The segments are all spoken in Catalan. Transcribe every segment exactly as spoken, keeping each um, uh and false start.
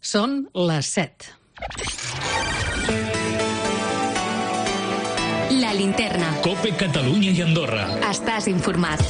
Són les set. La Linterna. COPE Catalunya i Andorra. Estàs informat.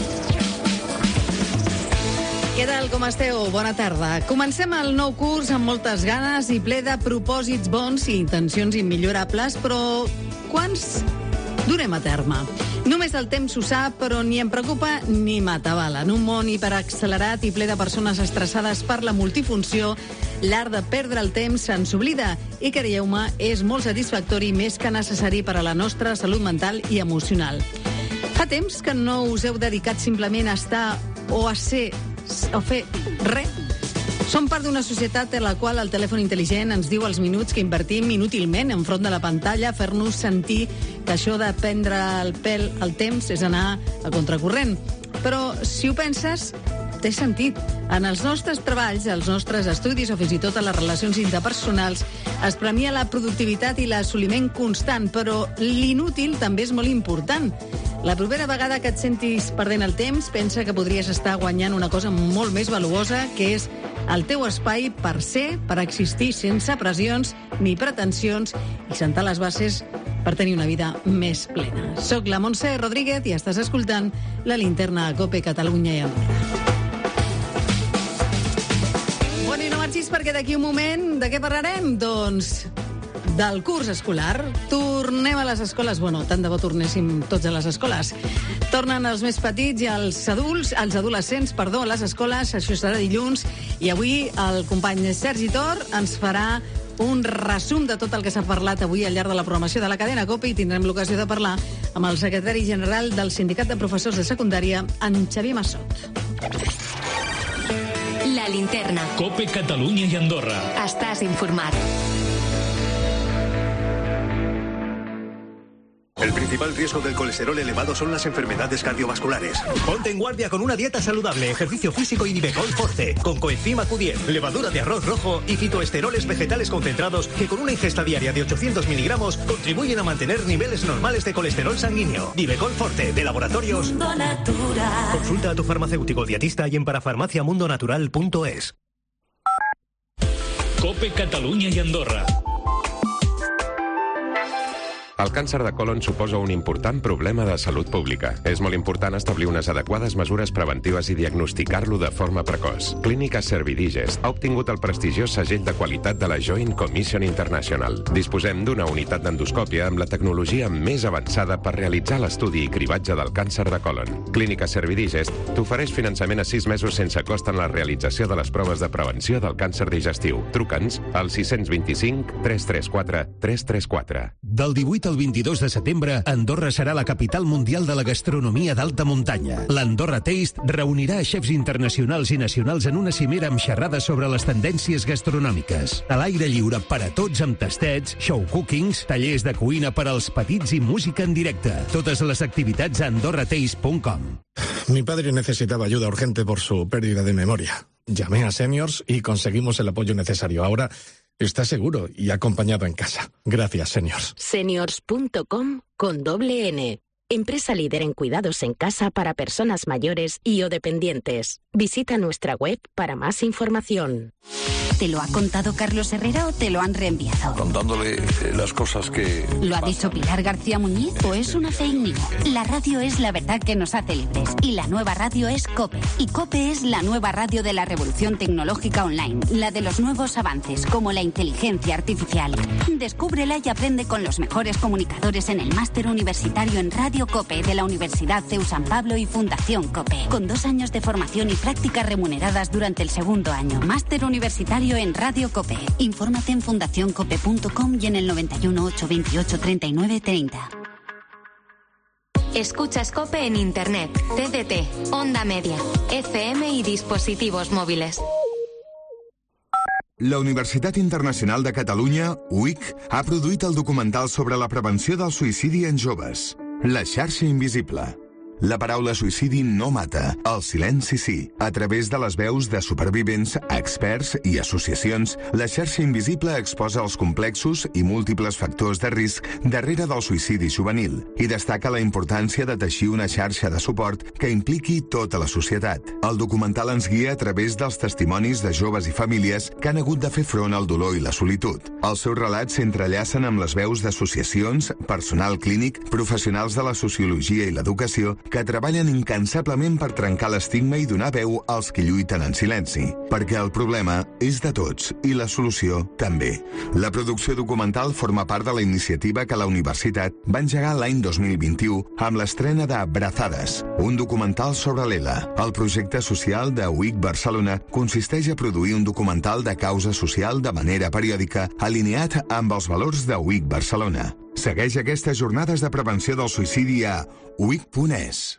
Què tal, com esteu? Bona tarda. Comencem el nou curs amb moltes ganes i ple de propòsits bons i intencions immillorables, però quants durem a terme? Només el temps ho sap, però ni em preocupa ni m'atabala. En un món hiperaccelerat i ple de persones estressades per la multifunció, l'art de perdre el temps se'ns oblida i, creieu-me, és molt satisfactori, més que necessari per a la nostra salut mental i emocional. Fa temps que no us heu dedicat simplement a estar o a ser o fer res. Som part d'una societat en la qual el telèfon intel·ligent ens diu els minuts que invertim inútilment enfront de la pantalla, fer-nos sentir que això de prendre el pèl al temps és anar a contracorrent. Però, si ho penses, té sentit. En els nostres treballs, els nostres estudis o fins i tot a les relacions interpersonals es premia la productivitat i l'assoliment constant, però l'inútil també és molt important. La propera vegada que et sentis perdent el temps, pensa que podries estar guanyant una cosa molt més valuosa, que és el teu espai per ser, per existir sense pressions ni pretensions i sentar les bases per tenir una vida més plena. Soc la Montse Rodríguez i estàs escoltant la Linterna a COPE Catalunya i Andorra. Bueno, i no marxis perquè d'aquí un moment de què parlarem? Doncs del curs escolar. Tornem a les escoles. Bueno, tant de bo tornéssim tots a les escoles. Tornen els més petits i els adults, els adolescents, perdó, a les escoles. Això serà dilluns. I avui el company Sergi Tor ens farà un resum de tot el que s'ha parlat avui al llarg de la programació de la cadena COPE i tindrem l'ocasió de parlar amb el secretari general del Sindicat de Professors de Secundària, en Xavier Massot. La Linterna. COPE Catalunya i Andorra. Estàs informat. El principal riesgo del colesterol elevado son las enfermedades cardiovasculares. Ponte en guardia con una dieta saludable, ejercicio físico y Nivecol Forte, con coenzima Q diez, levadura de arroz rojo y fitoesteroles vegetales concentrados que con una ingesta diaria de ochocientos miligramos contribuyen a mantener niveles normales de colesterol sanguíneo. Nivecol Forte, de Laboratorios Mundo Natural. Consulta a tu farmacéutico dietista y en parafarmacia mundo natural punto es. COPE Catalunya i Andorra. El càncer de colon suposa un important problema de salut pública. És molt important establir unes adequades mesures preventives i diagnosticar-lo de forma precoç. Clínica Servidigest ha obtingut el prestigiós segell de qualitat de la Joint Commission International. Disposem d'una unitat d'endoscòpia amb la tecnologia més avançada per realitzar l'estudi i cribatge del càncer de colon. Clínica Servidigest t'ofereix finançament a sis mesos sense cost en la realització de les proves de prevenció del càncer digestiu. Truca'ns al sis dos cinc, tres tres quatre, tres tres quatre. Del divuit el vint-i-dos de setembre, Andorra serà la capital mundial de la gastronomia d'alta muntanya. L'Andorra Taste reunirà a xefs internacionals i nacionals en una cimera amb xerrades sobre les tendències gastronòmiques. A l'aire lliure per a tots amb tastets, show cookings, tallers de cuina per als petits i música en directe. Totes les activitats a andorra taste punt com. Mi padre necesitaba ayuda urgente por su pérdida de memoria. Llamé a Seniors y conseguimos el apoyo necesario. Ahora está seguro y acompañado en casa. Gracias, Seniors. Seniors punto com con doble N. Empresa líder en cuidados en casa para personas mayores y o dependientes. Visita nuestra web para más información. ¿Te lo ha contado Carlos Herrera o te lo han reenviado? Contándole eh, las cosas que... ¿Lo ha dicho Pilar García Muñiz o es una fake news? La radio es la verdad que nos hace libres y la nueva radio es COPE. Y COPE es la nueva radio de la revolución tecnológica online, la de los nuevos avances como la inteligencia artificial. Descúbrela y aprende con los mejores comunicadores en el máster universitario en Radio COPE de la Universidad C E U San Pablo y Fundación COPE, con dos años de formación y prácticas remuneradas durante el segundo año. Máster universitario en Radio COPE. Infórmate en fundación cope punto com y en el noventa y uno, ochocientos veintiocho, treinta y nueve treinta. Escuchas COPE en Internet, T D T, Onda Media, F M y dispositivos móviles. La Universitat Internacional de Catalunya, U I C, ha produït el documental sobre la prevenció del suïcidi en joves, La xarxa invisible. La paraula suïcidi no mata, el silenci sí. A través de les veus de supervivents, experts i associacions, la xarxa invisible exposa els complexos i múltiples factors de risc darrere del suïcidi juvenil i destaca la importància de teixir una xarxa de suport que impliqui tota la societat. El documental ens guia a través dels testimonis de joves i famílies que han hagut de fer front al dolor i la solitud. Els seus relats s'entrellacen amb les veus d'associacions, personal clínic, professionals de la sociologia i l'educació que treballen incansablement per trencar l'estigma i donar veu als que lluiten en silenci. Perquè el problema és de tots i la solució també. La producció documental forma part de la iniciativa que la universitat va engegar l'any dos mil vint-i-u amb l'estrena de Brazades, un documental sobre l'Ela. El projecte social de U I C Barcelona consisteix a produir un documental de causa social de manera periòdica alineat amb els valors de U I C Barcelona. Segueix aquestes jornades de prevenció del suïcidi a u i c punt e s.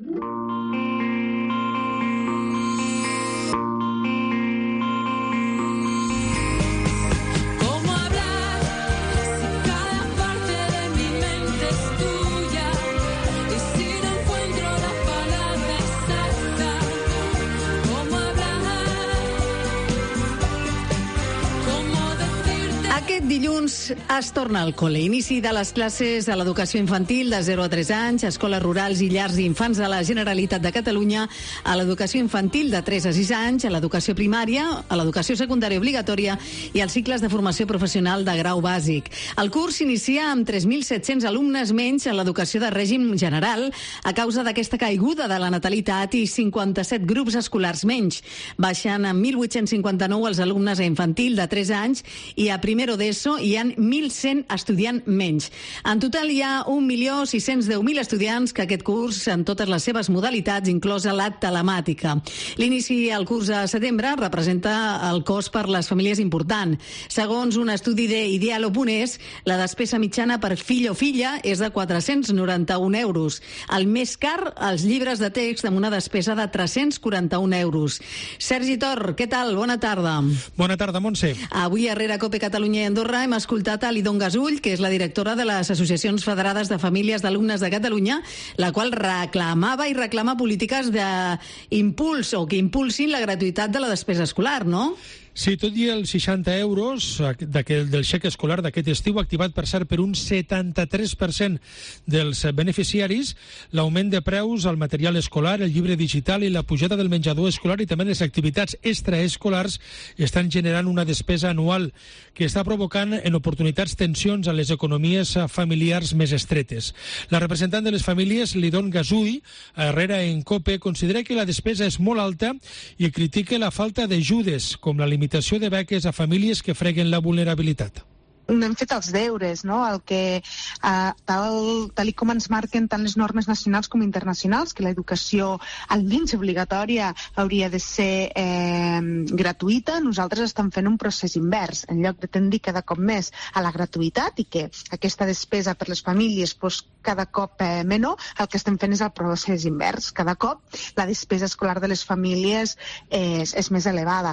Aquest dilluns es torna al col·le. Inici de les classes a l'educació infantil de zero a tres anys, escoles rurals i llars d'infants de la Generalitat de Catalunya, a l'educació infantil de tres a sis anys, a l'educació primària, a l'educació secundària obligatòria i als cicles de formació professional de grau bàsic. El curs s'inicia amb tres mil set-cents alumnes menys a l'educació de règim general a causa d'aquesta caiguda de la natalitat i cinquanta-set grups escolars menys, baixant en mil vuit-cents cinquanta-nou els alumnes a infantil de tres anys i a primero d'ESO hi ha mil cent estudiants menys. En total hi ha un milió sis-cents deu mil estudiants que aquest curs, en totes les seves modalitats, inclosa la telemàtica. L'inici al curs a setembre representa el cost per les famílies important. Segons un estudi d'Idealo punt es, la despesa mitjana per fill o filla és de quatre-cents noranta-un euros. El més car, els llibres de text, amb una despesa de tres-cents quaranta-un euros. Sergi Tor, què tal? Bona tarda. Bona tarda, Montse. Avui a Rere Cope Catalunya i Andorra hem escoltat a l'Idon Gasull, que és la directora de les Associacions Federades de Famílies d'Alumnes de Catalunya, la qual reclamava i reclama polítiques d'impuls o que impulsin la gratuïtat de la despesa escolar, no? Sí, tot i els seixanta euros del xec escolar d'aquest estiu, activat per cert per un setanta-tres per cent dels beneficiaris, l'augment de preus al material escolar, el llibre digital i la pujada del menjador escolar i també les activitats extraescolars estan generant una despesa anual que està provocant en oportunitats tensions a les economies familiars més estretes. La representant de les famílies, L'Idon Gasull, a Herrera en Cope, considera que la despesa és molt alta i critica la falta d'ajudes, com la limitació de beques a famílies que freguen la vulnerabilitat. No hem fet els deures, no? El que, eh, tal, tal i com ens marquen tant les normes nacionals com internacionals, que l'educació almenys obligatòria hauria de ser eh, gratuïta, nosaltres estem fent un procés invers. En lloc de tendir cada cop més a la gratuïtat i que aquesta despesa per les famílies fos cada cop eh, menor, el que estem fent és el procés invers. Cada cop la despesa escolar de les famílies és, és més elevada.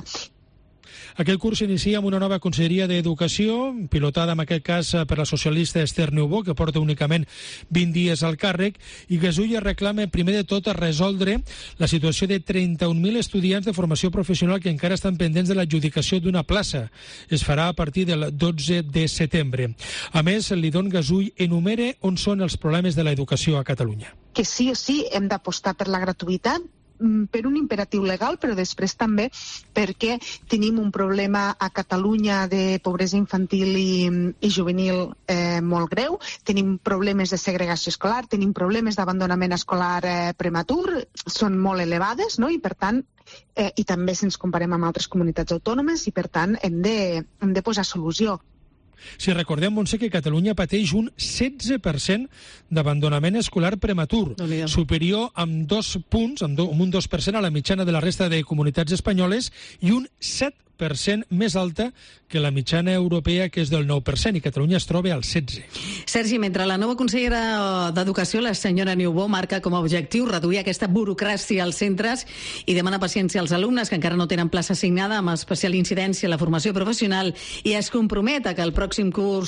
Aquest curs s'inicia amb una nova Conselleria d'Educació, pilotada en aquest cas per la socialista Esther Niubó, que porta únicament vint dies al càrrec, i Gasull reclama primer de tot a resoldre la situació de trenta-un mil estudiants de formació professional que encara estan pendents de l'adjudicació d'una plaça. Es farà a partir del dotze de setembre. A més, l'Idon Gasull enumera on són els problemes de l'educació a Catalunya. Que sí o sí hem d'apostar per la gratuïtat, per un imperatiu legal, però després també perquè tenim un problema a Catalunya de pobresa infantil i, i juvenil eh, molt greu, tenim problemes de segregació escolar, tenim problemes d'abandonament escolar eh, prematur, són molt elevades, no? I per tant, eh, i també si ens comparem amb altres comunitats autònomes, i per tant hem de, hem de posar solució. Si recordem, Montse, que Catalunya pateix un setze per cent d'abandonament escolar prematur, superior amb dos punts, amb, do, amb un dos per cent a la mitjana de la resta de comunitats espanyoles i un set per cent més alta que la mitjana europea, que és del nou per cent, i Catalunya es troba al setze. Sergi, mentre la nova consellera d'Educació, la senyora Niubó, marca com a objectiu reduir aquesta burocràcia als centres i demana paciència als alumnes que encara no tenen plaça assignada, amb especial incidència a la formació professional, i es compromet a que el pròxim curs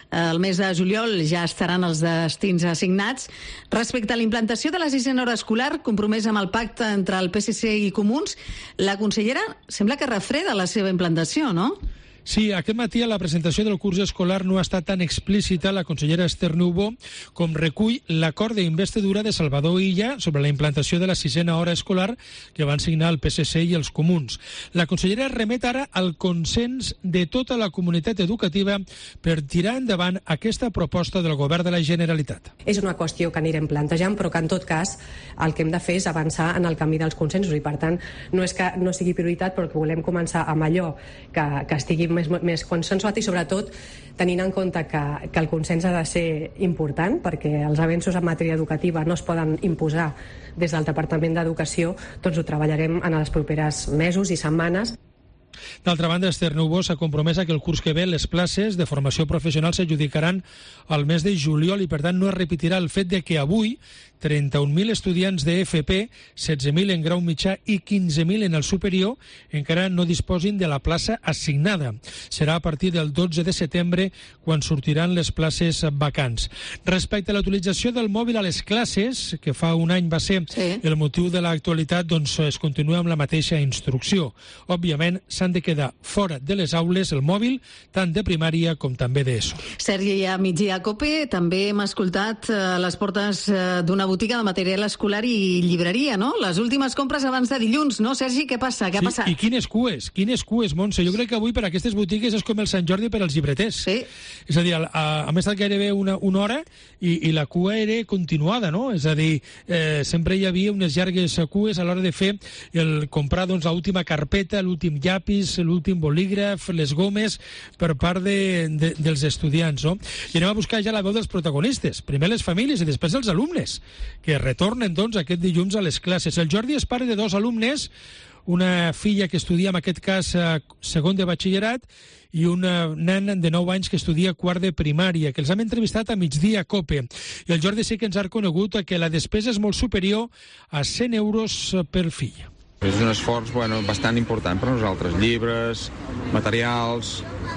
El mes de juliol ja estaran els destins assignats. Respecte a la implantació de la sisena hora escolar, compromesa amb el pacte entre el P S C i Comuns, la consellera sembla que refreda la seva implantació, no? Sí, aquest matí a la presentació del curs escolar no ha estat tan explícita la consellera Esther Niubó com recull l'acord d'investidura de Salvador Illa sobre la implantació de la sisena hora escolar que van signar el P S C i els Comuns. La consellera remet ara al consens de tota la comunitat educativa per tirar endavant aquesta proposta del govern de la Generalitat. És una qüestió que anirem plantejant, però que en tot cas el que hem de fer és avançar en el camí dels consensos i per tant no és que no sigui prioritat, però que volem començar amb allò que, que estigui més, més consensuat i sobretot tenint en compte que, que el consens ha de ser important perquè els avenços en matèria educativa no es poden imposar des del Departament d'Educació, doncs ho treballarem en els propers mesos i setmanes. D'altra banda, Esther Niubó s'ha compromès a que el curs que ve les places de formació professional s'adjudicaran al mes de juliol i, per tant, no es repetirà el fet de que avui trenta-un mil estudiants de F P, setze mil en grau mitjà i quinze mil en el superior encara no disposin de la plaça assignada. Serà a partir del dotze de setembre quan sortiran les places vacants. Respecte a la utilització del mòbil a les classes, que fa un any va ser sí. el motiu de l'actualitat, doncs es continua amb la mateixa instrucció. Òbviament, s'han de quedar fora de les aules el mòbil, tant de primària com també d'ESO. Sergi, a migdia a COPE també hem escoltat a les portes d'una botiga de material escolar i llibreria, no? Les últimes compres abans de dilluns, no, Sergi? Què passa? Què ha sí, passat? I quines cues, quines cues, Montse. Jo crec que avui per aquestes botigues és com el Sant Jordi per als llibreters. Sí. És a dir, hem estat gairebé una, una hora i, i la cua era continuada, no? És a dir, eh, sempre hi havia unes llargues cues a l'hora de fer el comprar doncs, l'última carpeta, l'últim llapis, l'últim bolígraf, les gomes, per part de, de, dels estudiants, no? I anem a buscar ja la veu dels protagonistes. Primer les famílies i després els alumnes, que retornen, doncs, aquest dilluns a les classes. El Jordi és pare de dos alumnes, una filla que estudia, en aquest cas, segon de batxillerat, i un nen de nou anys que estudia quart de primària, que els hem entrevistat a migdia a COPE. I el Jordi sí que ens ha reconegut que la despesa és molt superior a cent euros per fill. És un esforç bueno, bastant important per a nosaltres. Llibres, materials,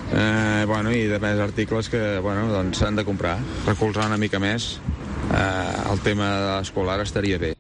eh, bueno, i de més articles que bueno, doncs, s'han de comprar. Recolzar una mica més eh, el tema escolar estaria bé.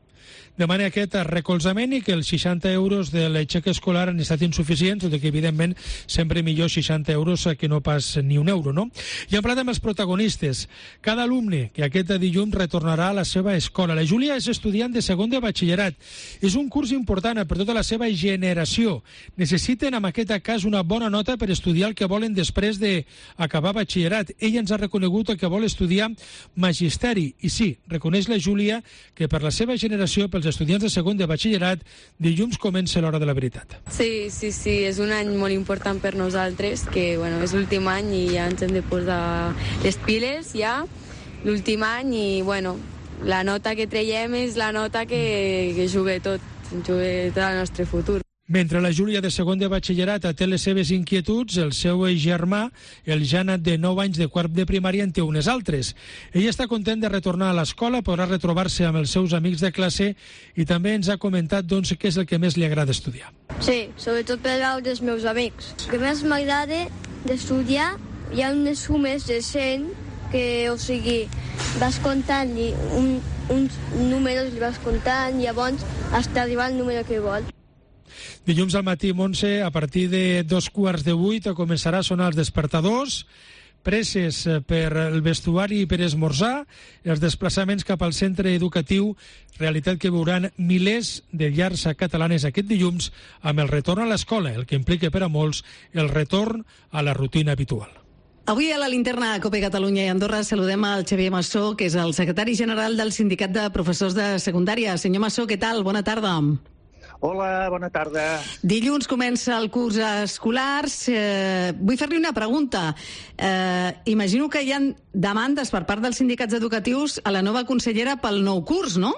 Demana aquest recolzament i que els seixanta euros de l'aixec escolar han estat insuficients, tot i que, evidentment, sempre millor seixanta euros que no pas ni un euro, no? I hem parlat amb els protagonistes. Cada alumne que aquest dilluns retornarà a la seva escola. La Júlia és estudiant de segon de batxillerat. És un curs important per tota la seva generació. Necessiten, en aquest cas, una bona nota per estudiar el que volen després d'acabar batxillerat. Ella ens ha reconegut que vol estudiar magisteri. I sí, reconeix la Júlia que per la seva generació, pels estudiants de segon de batxillerat, dilluns comença l'hora de la veritat. Sí, sí, sí, és un any molt important per nosaltres, que bueno, és l'últim any i ja ens hem de posar les piles ja, l'últim any i bueno, la nota que traiem és la nota que, que juga tot, juga tot el nostre futur. Mentre la Júlia de segon de batxillerat té les seves inquietuds, el seu germà, el Janat de nou anys de quart de primària, en té unes altres. Ell està content de retornar a l'escola, podrà retrobar-se amb els seus amics de classe i també ens ha comentat doncs, què és el que més li agrada estudiar. Sí, sobretot per veure els meus amics. El que més m'agrada d'estudiar, hi ha unes sumes de cent que, o sigui, vas comptant un, uns números, li vas comptant, llavors hasta arribar al número que vols. Dilluns al matí, Montse, a partir de dos quarts de vuit començarà a sonar els despertadors, presses per el vestuari i per esmorzar, els desplaçaments cap al centre educatiu, realitat que veuran milers de llars catalanes aquest dilluns amb el retorn a l'escola, el que implica per a molts el retorn a la rutina habitual. Avui a la linterna a COPE Catalunya i Andorra saludem al Xavier Massó, que és el secretari general del Sindicat de Professors de Secundària. Senyor Massó, què tal? Bona tarda. Hola, bona tarda. Dilluns comença el curs escolar. Eh, vull fer-li una pregunta. Eh, imagino que hi ha demandes per part dels sindicats educatius a la nova consellera pel nou curs, no?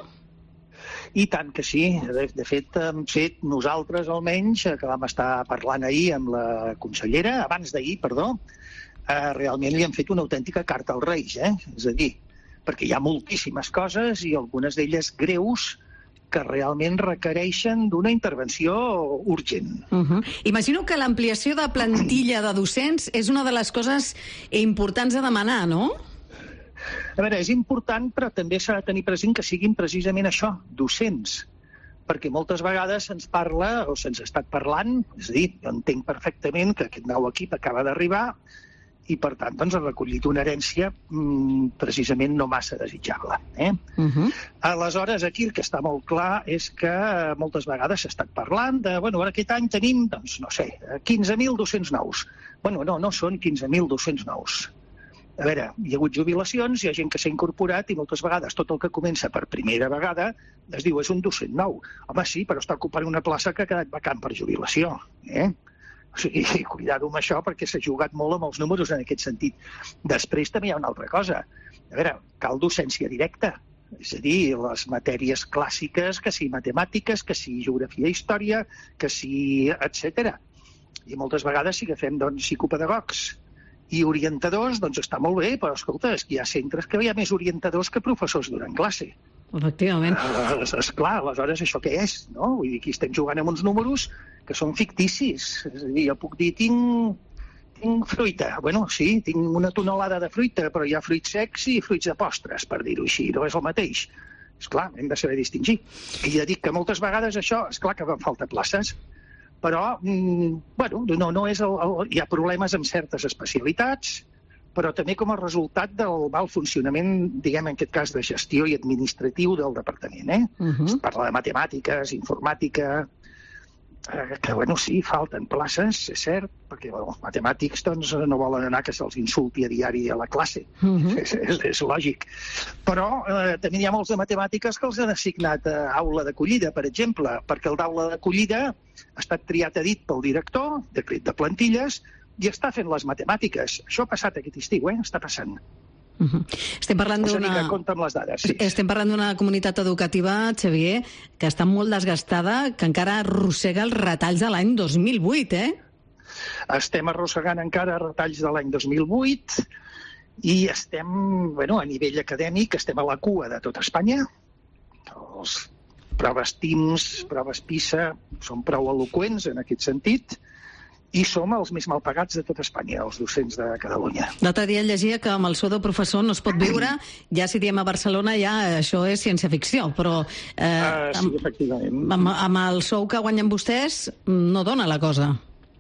I tant que sí. De, de fet, hem fet nosaltres, almenys, que vam estar parlant ahir amb la consellera, abans d'ahir, perdó, eh, realment li hem fet una autèntica carta als Reis, eh? És a dir, perquè hi ha moltíssimes coses i algunes d'elles greus que realment requereixen d'una intervenció urgent. Uh-huh. Imagino que l'ampliació de plantilla de docents és una de les coses importants a demanar, no? A veure, és important, però també s'ha de tenir present que siguin precisament això, docents, perquè moltes vegades se'ns parla, o se'ns ha estat parlant, és a dir, jo entenc perfectament que aquest nou equip acaba d'arribar i, per tant, doncs, ha recollit una herència mmm, precisament no massa desitjable. Eh? Uh-huh. Aleshores, aquí el que està molt clar és que moltes vegades s'ha estat parlant de, bueno, ara aquest any tenim, doncs, no sé, quinze mil dos-cents nous. Bueno, no, no són quinze mil dos-cents nous. A veure, hi ha hagut jubilacions, hi ha gent que s'ha incorporat i moltes vegades tot el que comença per primera vegada es diu és un docent nou. Home, sí, però està ocupant una plaça que ha quedat vacant per jubilació. Eh? O sigui, cuidado amb això perquè s'ha jugat molt amb els números en aquest sentit. Després també hi ha una altra cosa. A veure, cal docència directa. És a dir, les matèries clàssiques, que sí matemàtiques, que sí geografia i història, que sí etcètera. I moltes vegades si agafem doncs, psicopedagogs i orientadors, doncs està molt bé, però escolta, és que hi ha centres que hi ha més orientadors que professors durant classe. Efectivament. Uh, esclar, aleshores això què és? No? Vull dir, aquí estem jugant amb uns números que són ficticis. És a dir, jo puc dir, tinc, tinc fruita. Bueno, sí, tinc una tonelada de fruita, però hi ha fruits secs i fruits de postres, per dir-ho així. No és el mateix. Esclar, hem de saber distingir. I ja dic que moltes vegades això, esclar que fan falta places, però, mm, bueno, no, no és el, el, hi ha problemes amb certes especialitats, però també com a resultat del mal funcionament, diguem, en aquest cas, de gestió i administratiu del departament. Eh? Uh-huh. Es parla de matemàtiques, informàtica, eh, que, bueno, sí, falten places, és cert, perquè bueno, els matemàtics doncs, no volen anar que se'ls insulti a diari a la classe. Uh-huh. és, és, és lògic. Però eh, també hi ha molts de matemàtiques que els han assignat a aula d'acollida, per exemple, perquè el d'aula d'acollida ha estat triat a dit pel director, decret de plantilles, i està fent les matemàtiques. Això ha passat aquest estiu, eh? Està passant. Uh-huh. Estem parlant d'una... Compte amb les dades, sí. Estem parlant d'una comunitat educativa, Xavier, que està molt desgastada, que encara arrossega els retalls de l'any dos mil vuit, eh? Estem arrossegant encara retalls de l'any dos mil vuit i estem, bueno, a nivell acadèmic, estem a la cua de tot Espanya. Els proves TIMSS, proves PISA, són prou eloqüents en aquest sentit, i som els més mal pagats de tot Espanya, els docents de Catalunya. L'altre dia llegia que amb el sou de professor no es pot viure, ja si diem a Barcelona ja això és ciència-ficció, però eh, uh, sí, efectivament. Amb, amb el sou que guanyen vostès no dona la cosa.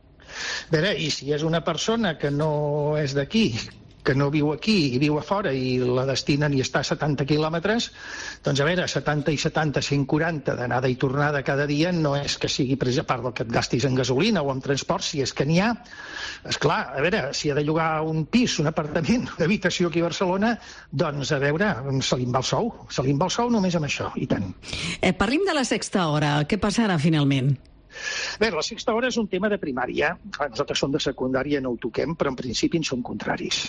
A veure, i si és una persona que no és d'aquí, que no viu aquí i viu a fora i la destinen i està a setanta quilòmetres, doncs a veure, setanta i setanta, cent quaranta d'anada i tornada cada dia no és que sigui, a part del que et gastis en gasolina o en transport, si és que n'hi ha. Esclar, a veure, si ha de llogar un pis, un apartament, una habitació aquí a Barcelona, doncs a veure, se li en va el sou. Se li en va el sou només amb això, i tant. Eh, parlim de la sexta hora. Què passarà finalment? Bé, la sexta hora és un tema de primària. Nosaltres som de secundària, no ho toquem, però en principi en som contraris.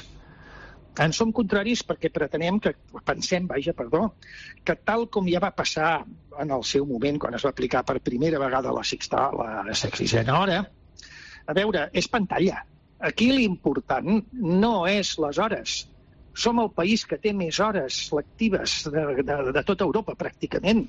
En som contraris perquè pretenem que, pensem, vaja, perdó, que tal com ja va passar en el seu moment, quan es va aplicar per primera vegada la sexta, la sexisena hora, a veure, és pantalla. Aquí l'important no és les hores. Som el país que té més hores lectives de, de, de tota Europa, pràcticament.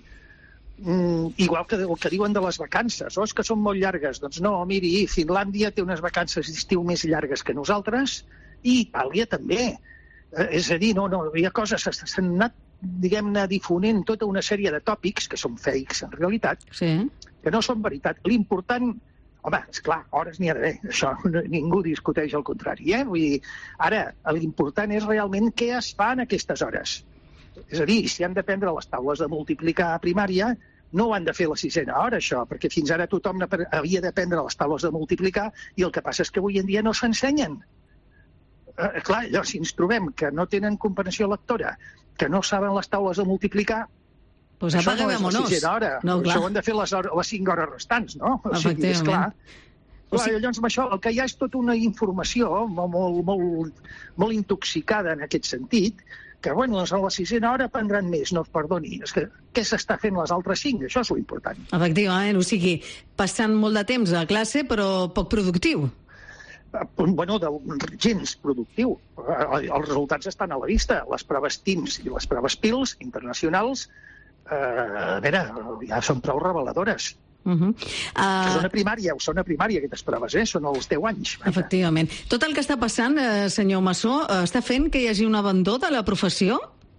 Mm, igual que el que diuen de les vacances, oh, és que són molt llargues. Doncs no, miri, Finlàndia té unes vacances d'estiu més llargues que nosaltres i Itàlia també. Eh, és a dir, no, no, hi ha coses, s'han anat, diguem-ne, difonent tota una sèrie de tòpics, que són fakes en realitat, sí, que no són veritat. L'important, home, esclar, hores n'hi ha d'haver, això no, ningú discuteix el contrari, eh? Vull dir, ara, l'important és realment què es fa en aquestes hores. És a dir, si han de prendre les taules de multiplicar a primària, no ho han de fer la sisena hora, això, perquè fins ara tothom havia de prendre les taules de multiplicar i el que passa és que avui en dia no s'ensenyen. Eh, clar, allò, si ens trobem que no tenen comprensió lectora, que no saben les taules de multiplicar, pues això no és la sisena hora. No, això ho han de fer les, hores, les cinc hores restants, no? O sigui, és clar. Clar, o sigui... Llavors, amb això, el que hi ha és tota una informació molt, molt, molt, molt intoxicada en aquest sentit, que, bueno, doncs a la sisena hora prendran més, no es perdoni. És que què s'està fent les altres cinc? Això és l'important. Efectivament, o sigui, passant molt de temps a classe, però poc productiu. Bueno, de, gens productiu. Els resultats estan a la vista. Les proves TIMSS i les proves PILS internacionals a veure, ja són prou reveladores. Uh -huh. uh... Són a primària, són a primària aquestes proves, eh? Són els deu anys. Efectivament. Tot el que està passant, eh, senyor Massó, eh, està fent que hi hagi un abandó de la professió?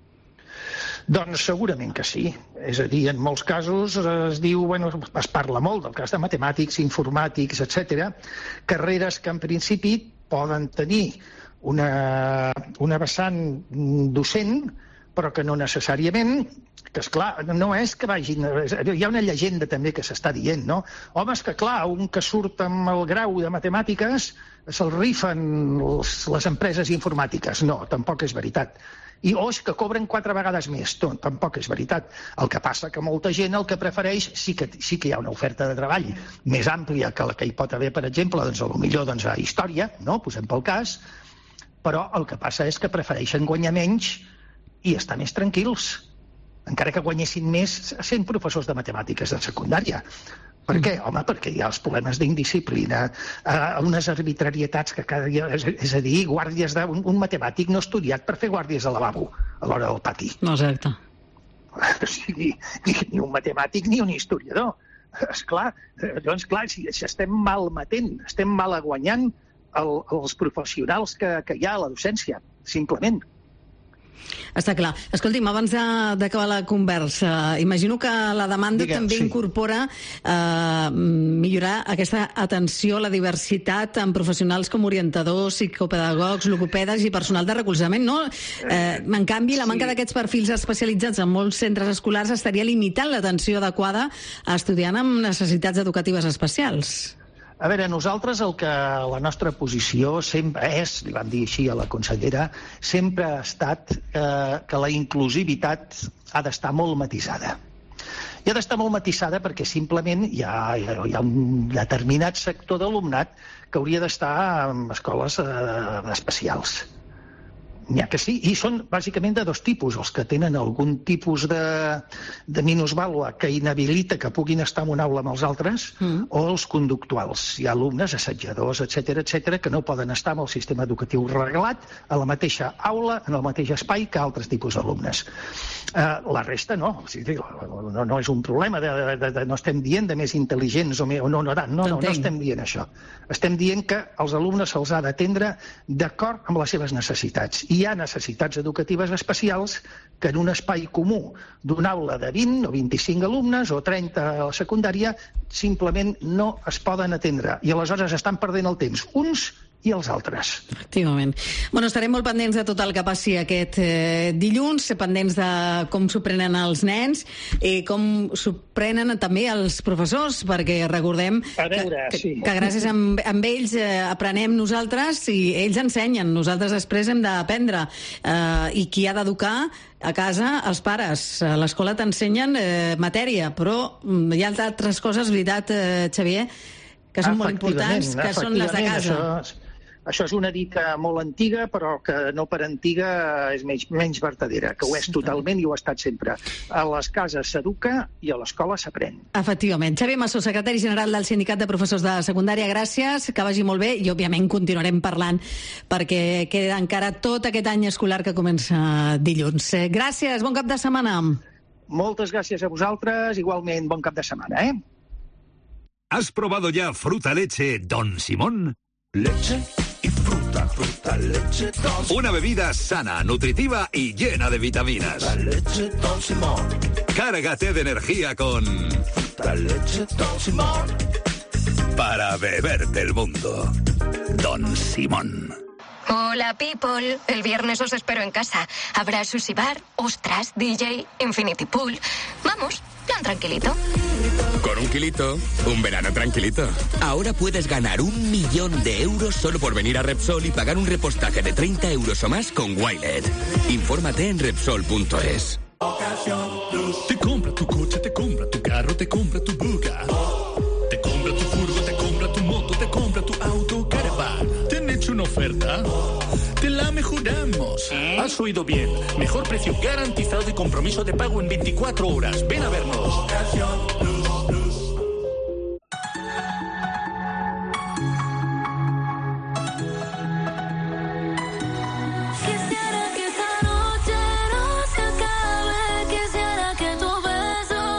Doncs segurament que sí. És a dir, en molts casos es diu, bueno, es parla molt del cas de matemàtics, informàtics, etcètera, carreres que en principi poden tenir una, una vessant docent, però que no necessàriament, que esclar, no és que vagin... Hi ha una llegenda també que s'està dient, no? Home, és que clar, un que surt amb el grau de matemàtiques se'l rifen les, les empreses informàtiques. No, tampoc és veritat. I o és que cobren quatre vegades més. No, tampoc és veritat. El que passa que molta gent el que prefereix sí que, sí que hi ha una oferta de treball més àmplia que la que hi pot haver, per exemple, doncs, potser doncs, a història, no? Posem pel cas, però el que passa és que prefereixen guanyar menys i estar més tranquils, encara que guanyessin més sent professors de matemàtiques de secundària. Per què? Home, perquè hi ha els problemes d'indisciplina, eh, unes arbitrarietats que cada dia... És, és a dir, guàrdies d'un un matemàtic no estudiat per fer guàrdies al lavabo a l'hora del pati. No, exacte. O sigui, ni, ni un matemàtic ni un historiador. Esclar, doncs clar, si, si estem malmetent, estem mal guanyant el, els professionals que, que hi ha a la docència, simplement. Està clar. Escolti'm, abans d'acabar la conversa, imagino que la demanda Digue'm, també sí. incorpora eh, millorar aquesta atenció a la diversitat en professionals com orientadors, psicopedagogs, logopedes i personal de recolzament, no? Eh, en canvi, la manca sí. d'aquests perfils especialitzats en molts centres escolars estaria limitant l'atenció adequada a estudiants amb necessitats educatives especials. A veure, nosaltres el que la nostra posició sempre és, li vam dir així a la consellera, sempre ha estat eh, que la inclusivitat ha d'estar molt matisada. I ha d'estar molt matisada perquè simplement hi ha, hi ha un determinat sector d'alumnat que hauria d'estar en escoles eh, especials. N'hi ha que sí, i són bàsicament de dos tipus, els que tenen algun tipus de, de minusvàlua que inhabilita que puguin estar en una aula amb els altres, mm. o els conductuals. Hi ha alumnes, assetjadors, etcètera, etcètera, que no poden estar amb el sistema educatiu reglat a la mateixa aula, en el mateix espai que altres tipus d'alumnes. Uh, la resta no. O sigui, no, no és un problema, de, de, de, no estem dient de més intel·ligents o, més, o no, no, no, no, no estem dient això. Estem dient que als alumnes se'ls ha d'atendre d'acord amb les seves necessitats. Hi ha necessitats educatives especials que en un espai comú d'una aula de vint o vint-i-cinc alumnes o trenta a la secundària simplement no es poden atendre i aleshores estan perdent el temps uns i els altres. Efectivament. Bueno, estarem molt pendents de tot el que passi aquest eh, dilluns, pendents de com s'ho prenen els nens i com s'ho prenen també els professors, perquè recordem a veure, que, sí. que, que gràcies a, a ells eh, aprenem nosaltres i ells ensenyen, nosaltres després hem d'aprendre eh, i qui ha d'educar a casa, els pares. A l'escola t'ensenyen eh, matèria, però hi ha altres coses, veritat, eh, Xavier, que són molt importants, que són les de casa. Això, això és una dita molt antiga, però que no per antiga és menys, menys vertadera, que ho és totalment i ho ha estat sempre. A les cases s'educa i a l'escola s'aprèn. Efectivament. Xavier Massó, secretari general del Sindicat de Professors de Secundària, gràcies, que vagi molt bé i, òbviament, continuarem parlant perquè queda encara tot aquest any escolar que comença dilluns. Gràcies, bon cap de setmana. Moltes gràcies a vosaltres, igualment bon cap de setmana, eh? ¿Has probado ya fruta leche Don Simón? Leche y fruta, fruta leche Don Simón. Una bebida sana, nutritiva y llena de vitaminas. Fruta leche Don Simón. Cárgate de energía con fruta leche Don Simón. Para beberte el mundo. Don Simón. Hola, people. El viernes os espero en casa. Habrá sushi bar, ostras, D J, infinity pool. Vamos, plan tranquilito. Con un kilito, un verano tranquilito. Ahora puedes ganar un millón de euros solo por venir a Repsol y pagar un repostaje de treinta euros o más con Wilet. Infórmate en Repsol punto es. Te compra tu coche, te compra tu carro, te compra tu buga. Te compra tu furgo, te compra tu moto, te compra tu auto, caravan. ¿Te han hecho una oferta? Te la mejoramos. Has oído bien. Mejor precio garantizado y compromiso de pago en veinticuatro horas. Ven a vernos. Quisiera que esta noche no se acabe, quisiera que tú veas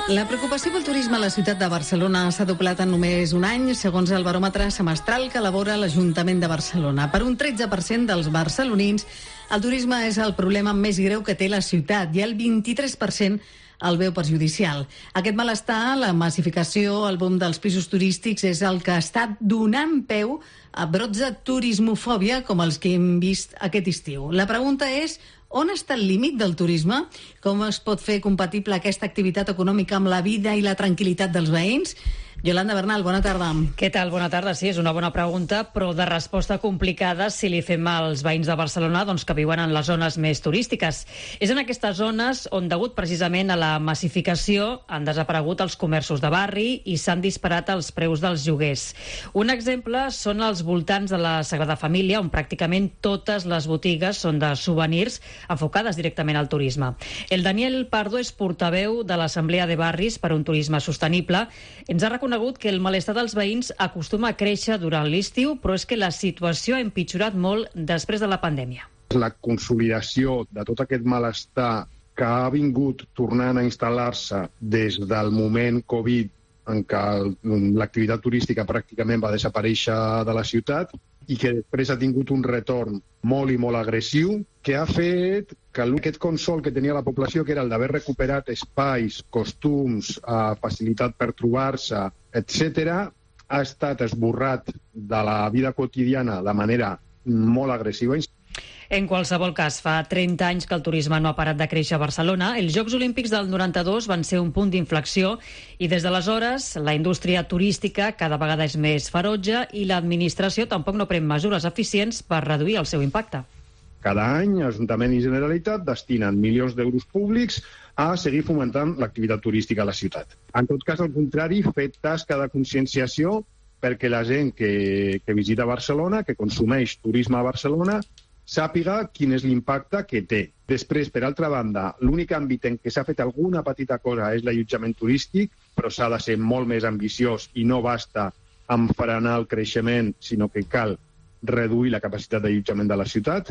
La preocupació pel turisme a la ciutat de Barcelona s'ha doblat en només un any, segons el baròmetre semestral que elabora l'Ajuntament de Barcelona. Per un tretze per cent dels barcelonins, el turisme és el problema més greu que té la ciutat i el vint-i-tres per cent el veu perjudicial. Aquest malestar, la massificació, el boom dels pisos turístics és el que està donant peu a brots de turismofòbia com els que hem vist aquest estiu. La pregunta és: on està el límit del turisme? Com es pot fer compatible aquesta activitat econòmica amb la vida i la tranquil·litat dels veïns? Yolanda Bernal, bona tarda. Què tal? Bona tarda. Sí, és una bona pregunta, però de resposta complicada si li fem als veïns de Barcelona, doncs, que viuen en les zones més turístiques. És en aquestes zones on, degut precisament a la massificació, han desaparegut els comerços de barri i s'han disparat els preus dels lloguers. Un exemple són els voltants de la Sagrada Família, on pràcticament totes les botigues són de souvenirs enfocades directament al turisme. El Daniel Pardo és portaveu de l'Assemblea de Barris per un turisme sostenible. Ens ha reconegut que el malestar dels veïns acostuma a créixer durant l'estiu, però és que la situació ha empitjorat molt després de la pandèmia. La consolidació de tot aquest malestar que ha vingut tornant a instal·lar-se des del moment Covid, en què l'activitat turística pràcticament va desaparèixer de la ciutat i que després ha tingut un retorn molt i molt agressiu, que ha fet que aquest consol que tenia la població, que era el d'haver recuperat espais, costums, eh, facilitat per trobar-se, etcètera, ha estat esborrat de la vida quotidiana de manera molt agressiva. En qualsevol cas, fa trenta anys que el turisme no ha parat de créixer a Barcelona. Els Jocs Olímpics del noranta-dos van ser un punt d'inflexió i des d'aleshores la indústria turística cada vegada és més ferotge i l'administració tampoc no pren mesures eficients per reduir el seu impacte. Cada any, Ajuntament i Generalitat destinen milions d'euros públics a seguir fomentant l'activitat turística a la ciutat. En tot cas, al contrari, fer tasca de conscienciació perquè la gent que, que visita Barcelona, que consumeix turisme a Barcelona, sàpiga quin és l'impacte que té. Després, per altra banda, l'únic àmbit en què s'ha fet alguna petita cosa és l'allotjament turístic, però s'ha de ser molt més ambiciós i no basta amb frenar el creixement, sinó que cal reduir la capacitat d'allotjament de la ciutat.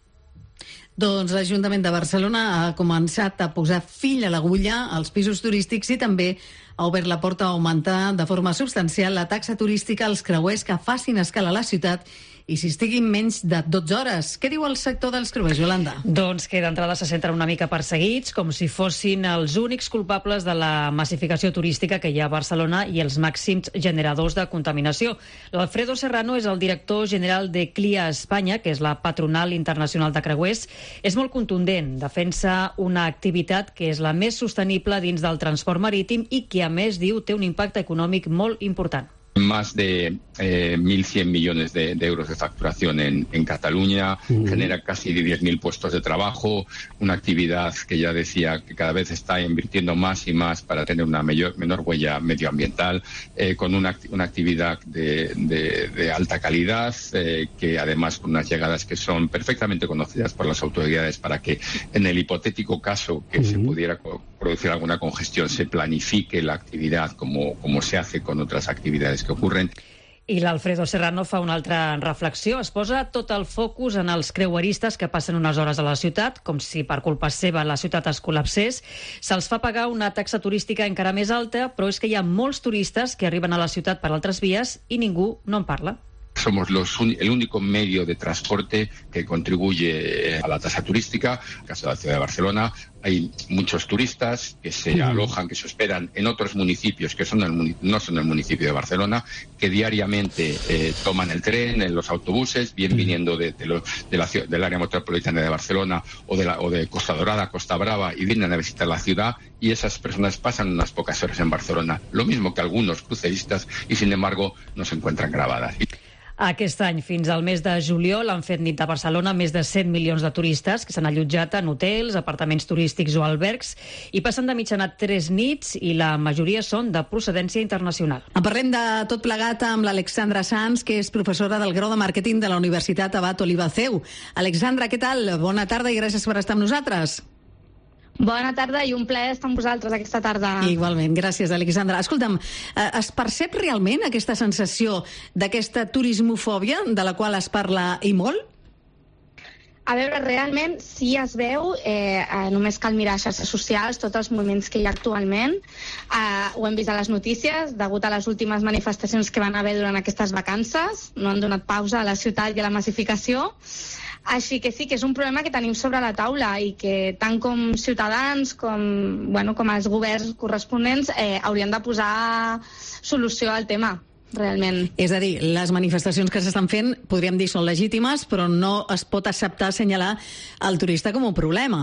Doncs l'Ajuntament de Barcelona ha començat a posar fil a l'agulla als pisos turístics i també ha obert la porta a augmentar de forma substancial la taxa turística als creuers que facin escala a la ciutat i si estiguin menys de dotze hores. Què diu el sector dels creuers, Yolanda? Doncs que d'entrada se senten una mica perseguits, com si fossin els únics culpables de la massificació turística que hi ha a Barcelona i els màxims generadors de contaminació. L'Alfredo Serrano és el director general de C L I A Espanya, que és la patronal internacional de creuers. És molt contundent, defensa una activitat que és la més sostenible dins del transport marítim i que, a més, diu, té un impacte econòmic molt important. Más de eh, mil cien millones de, de euros de facturación en, en Cataluña, uh-huh. genera casi diez mil puestos de trabajo, una actividad que ya decía que cada vez está invirtiendo más y más para tener una mayor, menor huella medioambiental, eh, con una, una actividad de, de, de alta calidad, eh, que además con unas llegadas que son perfectamente conocidas por las autoridades para que en el hipotético caso que uh-huh. se pudiera producir alguna congestión se planifique la actividad como, como se hace con otras actividades que ocurren. I l'Alfredo Serrano fa una altra reflexió. Es posa tot el focus en els creueristes que passen unes hores a la ciutat, com si per culpa seva la ciutat es col·lapsés. Se'ls fa pagar una taxa turística encara més alta, però és que hi ha molts turistes que arriben a la ciutat per altres vies i ningú no en parla. Somos los un, el único medio de transporte que contribuye a la tasa turística. En el caso de la ciudad de Barcelona hay muchos turistas que se uh-huh. alojan, que se hospedan en otros municipios que son el, no son el municipio de Barcelona, que diariamente eh, toman el tren, en los autobuses, bien uh-huh. viniendo de, de, lo, de la, del área metropolitana de Barcelona o de, la, o de Costa Dorada, Costa Brava, y vienen a visitar la ciudad, y esas personas pasan unas pocas horas en Barcelona, lo mismo que algunos cruceristas, y sin embargo no se encuentran grabadas. Aquest any, fins al mes de juliol, han fet nit de Barcelona més de cent milions de turistes que s'han allotjat en hotels, apartaments turístics o albergs i passen de mitjana tres nits i la majoria són de procedència internacional. En parlem de tot plegat amb l'Alexandra Sanz, que és professora del grau de màrqueting de la Universitat Abat Olivaceu. Alexandra, què tal? Bona tarda i gràcies per estar amb nosaltres. Bona tarda i un plaer estar amb vosaltres aquesta tarda. Igualment, gràcies, Alexandra. Escolta'm, es percep realment aquesta sensació d'aquesta turismofòbia de la qual es parla i molt? A veure, realment sí es veu, eh, eh, només cal mirar xarxes socials, tots els moviments que hi ha actualment. Eh, ho hem vist a les notícies, degut a les últimes manifestacions que van haver durant aquestes vacances, no han donat pausa a la ciutat i a la massificació. Així que sí, que és un problema que tenim sobre la taula i que tant com ciutadans com, bueno, com els governs corresponents eh, haurien de posar solució al tema. Realment. És a dir, les manifestacions que s'estan fent, podríem dir, són legítimes, però no es pot acceptar assenyalar el turista com un problema.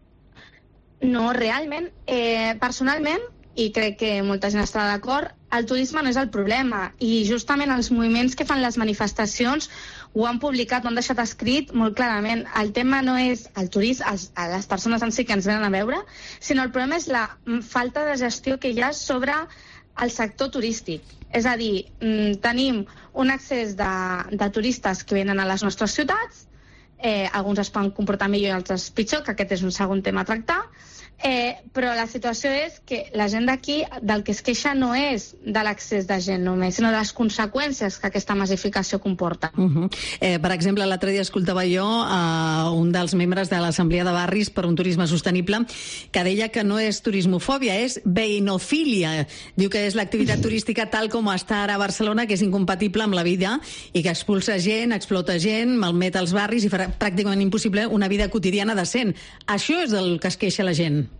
No, realment, eh, personalment, i crec que molta gent està d'acord, el turisme no és el problema, i justament els moviments que fan les manifestacions ho han publicat, ho han deixat escrit molt clarament. El tema no és el turisme, els, les persones en si que ens venen a veure, sinó el problema és la falta de gestió que hi ha sobre el sector turístic. És a dir, tenim un excés de, de turistes que venen a les nostres ciutats, eh, alguns es poden comportar millor i altres pitjor, que aquest és un segon tema a tractar, eh, però la situació és que la gent d'aquí del que es queixa no és de l'accés de gent només, sinó de les conseqüències que aquesta massificació comporta. Uh -huh. eh, per exemple, l'altre dia escoltava jo a un dels membres de l'Assemblea de Barris per un turisme sostenible que deia que no és turismofòbia, és veïnofília. Diu que és l'activitat turística tal com està ara a Barcelona, que és incompatible amb la vida i que expulsa gent, explota gent, malmet els barris i farà pràcticament impossible una vida quotidiana decent. Això és del que es queixa la gent.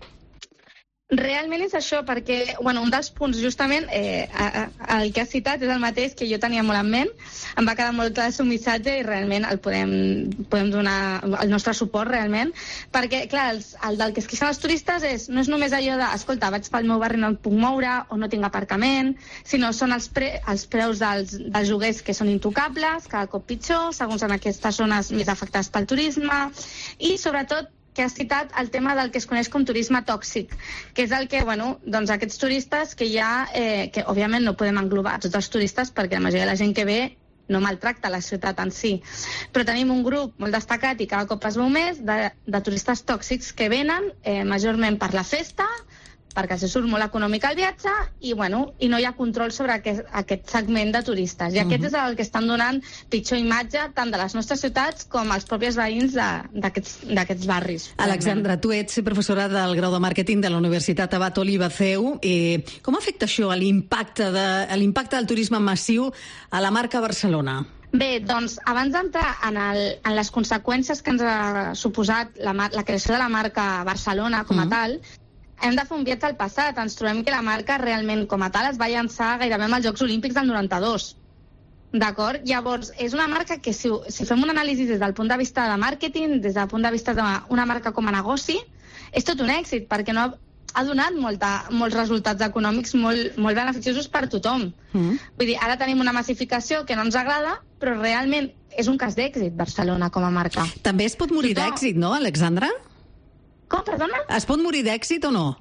Realment és això, perquè bueno, un dels punts justament eh, el que has citat és el mateix que jo tenia molt en ment, em va quedar molt clar el seu missatge i realment el podem, podem donar el nostre suport realment, perquè clar, els, el del que es queixen els turistes és, no és només allò de, escolta, vaig pel meu barri no em puc moure o no tinc aparcament, sinó són els, pre, els preus dels, dels lloguers que són intocables, cada cop pitjor, segons en aquestes zones més afectades pel turisme, i sobretot que has citat el tema del que es coneix com turisme tòxic, que és el que, bueno, doncs aquests turistes que ja, eh, que òbviament no podem englobar tots els turistes perquè la majoria de la gent que ve no maltracta la ciutat en si, però tenim un grup molt destacat i cada cop es veu més de, de turistes tòxics que venen eh, majorment per la festa, perquè els surt molt econòmic el viatge i, bueno, i no hi ha control sobre aquest, aquest segment de turistes. I aquest uh -huh. és el que estan donant pitjor imatge tant de les nostres ciutats com els propis veïns d'aquests barris. Alexandra, tu ets professora del grau de màrqueting de la Universitat Abat Oliva C E U. I com afecta això a l'impacte de, l'impacte del turisme massiu a la marca Barcelona? Bé, doncs, abans d'entrar en, el, en les conseqüències que ens ha suposat la, la creació de la marca Barcelona com a uh -huh. tal, hem de fer un viatge al passat. Ens trobem que la marca realment com a tal es va llançar gairebé amb els Jocs Olímpics del noranta-dos. D'acord? Llavors, és una marca que si, si fem un anàlisi des del punt de vista de màrqueting, des del punt de vista d'una marca com a negoci, és tot un èxit, perquè no ha, ha donat molta, molts resultats econòmics molt, molt beneficiosos per tothom. Mm. Vull dir, ara tenim una massificació que no ens agrada, però realment és un cas d'èxit Barcelona com a marca. També es pot morir tothom... d'èxit, no, Alexandra? Com, perdona? Es pot morir d'èxit o no?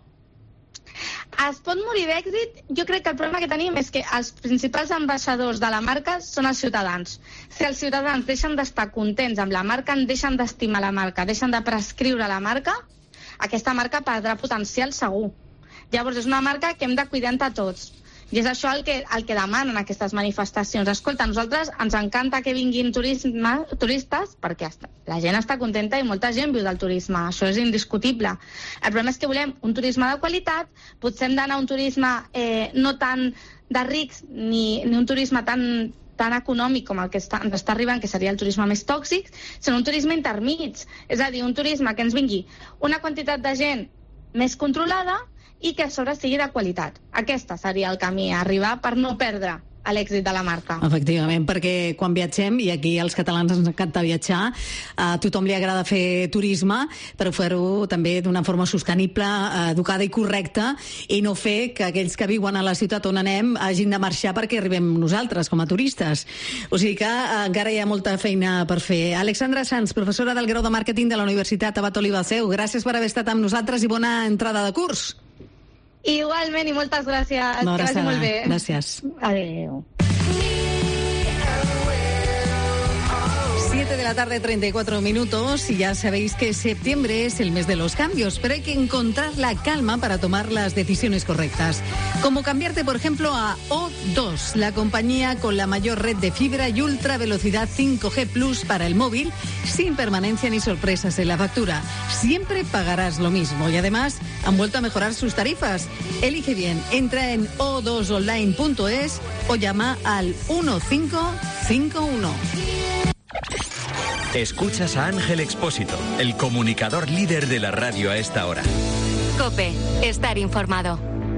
Es pot morir d'èxit. Jo crec que el problema que tenim és que els principals ambaixadors de la marca són els ciutadans. Si els ciutadans deixen d'estar contents amb la marca, deixen d'estimar la marca, deixen de prescriure la marca, aquesta marca perdrà potencial segur. Llavors és una marca que hem de cuidar entre tots. I és això el que, el que demanen aquestes manifestacions. Escolta, a nosaltres ens encanta que vinguin turisme, turistes perquè la gent està contenta i molta gent viu del turisme. Això és indiscutible. El problema és que volem un turisme de qualitat, potser hem d'anar a un turisme eh, no tan de rics ni, ni un turisme tan tan econòmic com el que està, ens està arribant, que seria el turisme més tòxic, sinó un turisme intermig. És a dir, un turisme que ens vingui una quantitat de gent més controlada i que a sobre sigui de qualitat. Aquesta seria el camí a arribar per no perdre l'èxit de la marca. Efectivament, perquè quan viatgem, i aquí als catalans ens encanta viatjar, a tothom li agrada fer turisme, però fer-ho també d'una forma sostenible, educada i correcta, i no fer que aquells que viuen a la ciutat on anem hagin de marxar perquè arribem nosaltres com a turistes. O sigui que encara hi ha molta feina per fer. Alexandra Sanz, professora del grau de màrqueting de la Universitat Abat Oliva C E U, gràcies per haver estat amb nosaltres i bona entrada de curs. Igualment, i moltes gràcies. No, que vagi molt bé. Gràcies. Adéu. siete siete de la tarde, treinta y cuatro minutos, y ya sabéis que septiembre es el mes de los cambios, pero hay que encontrar la calma para tomar las decisiones correctas. Como cambiarte, por ejemplo, a O dos, la compañía con la mayor red de fibra y ultra velocidad cinco G Plus para el móvil, sin permanencia ni sorpresas en la factura. Siempre pagarás lo mismo y además han vuelto a mejorar sus tarifas. Elige bien, entra en o dos online punto es o llama al uno cinco cinco uno. Escuchas a Ángel Expósito, el comunicador líder de la radio a esta hora. COPE, estar informado.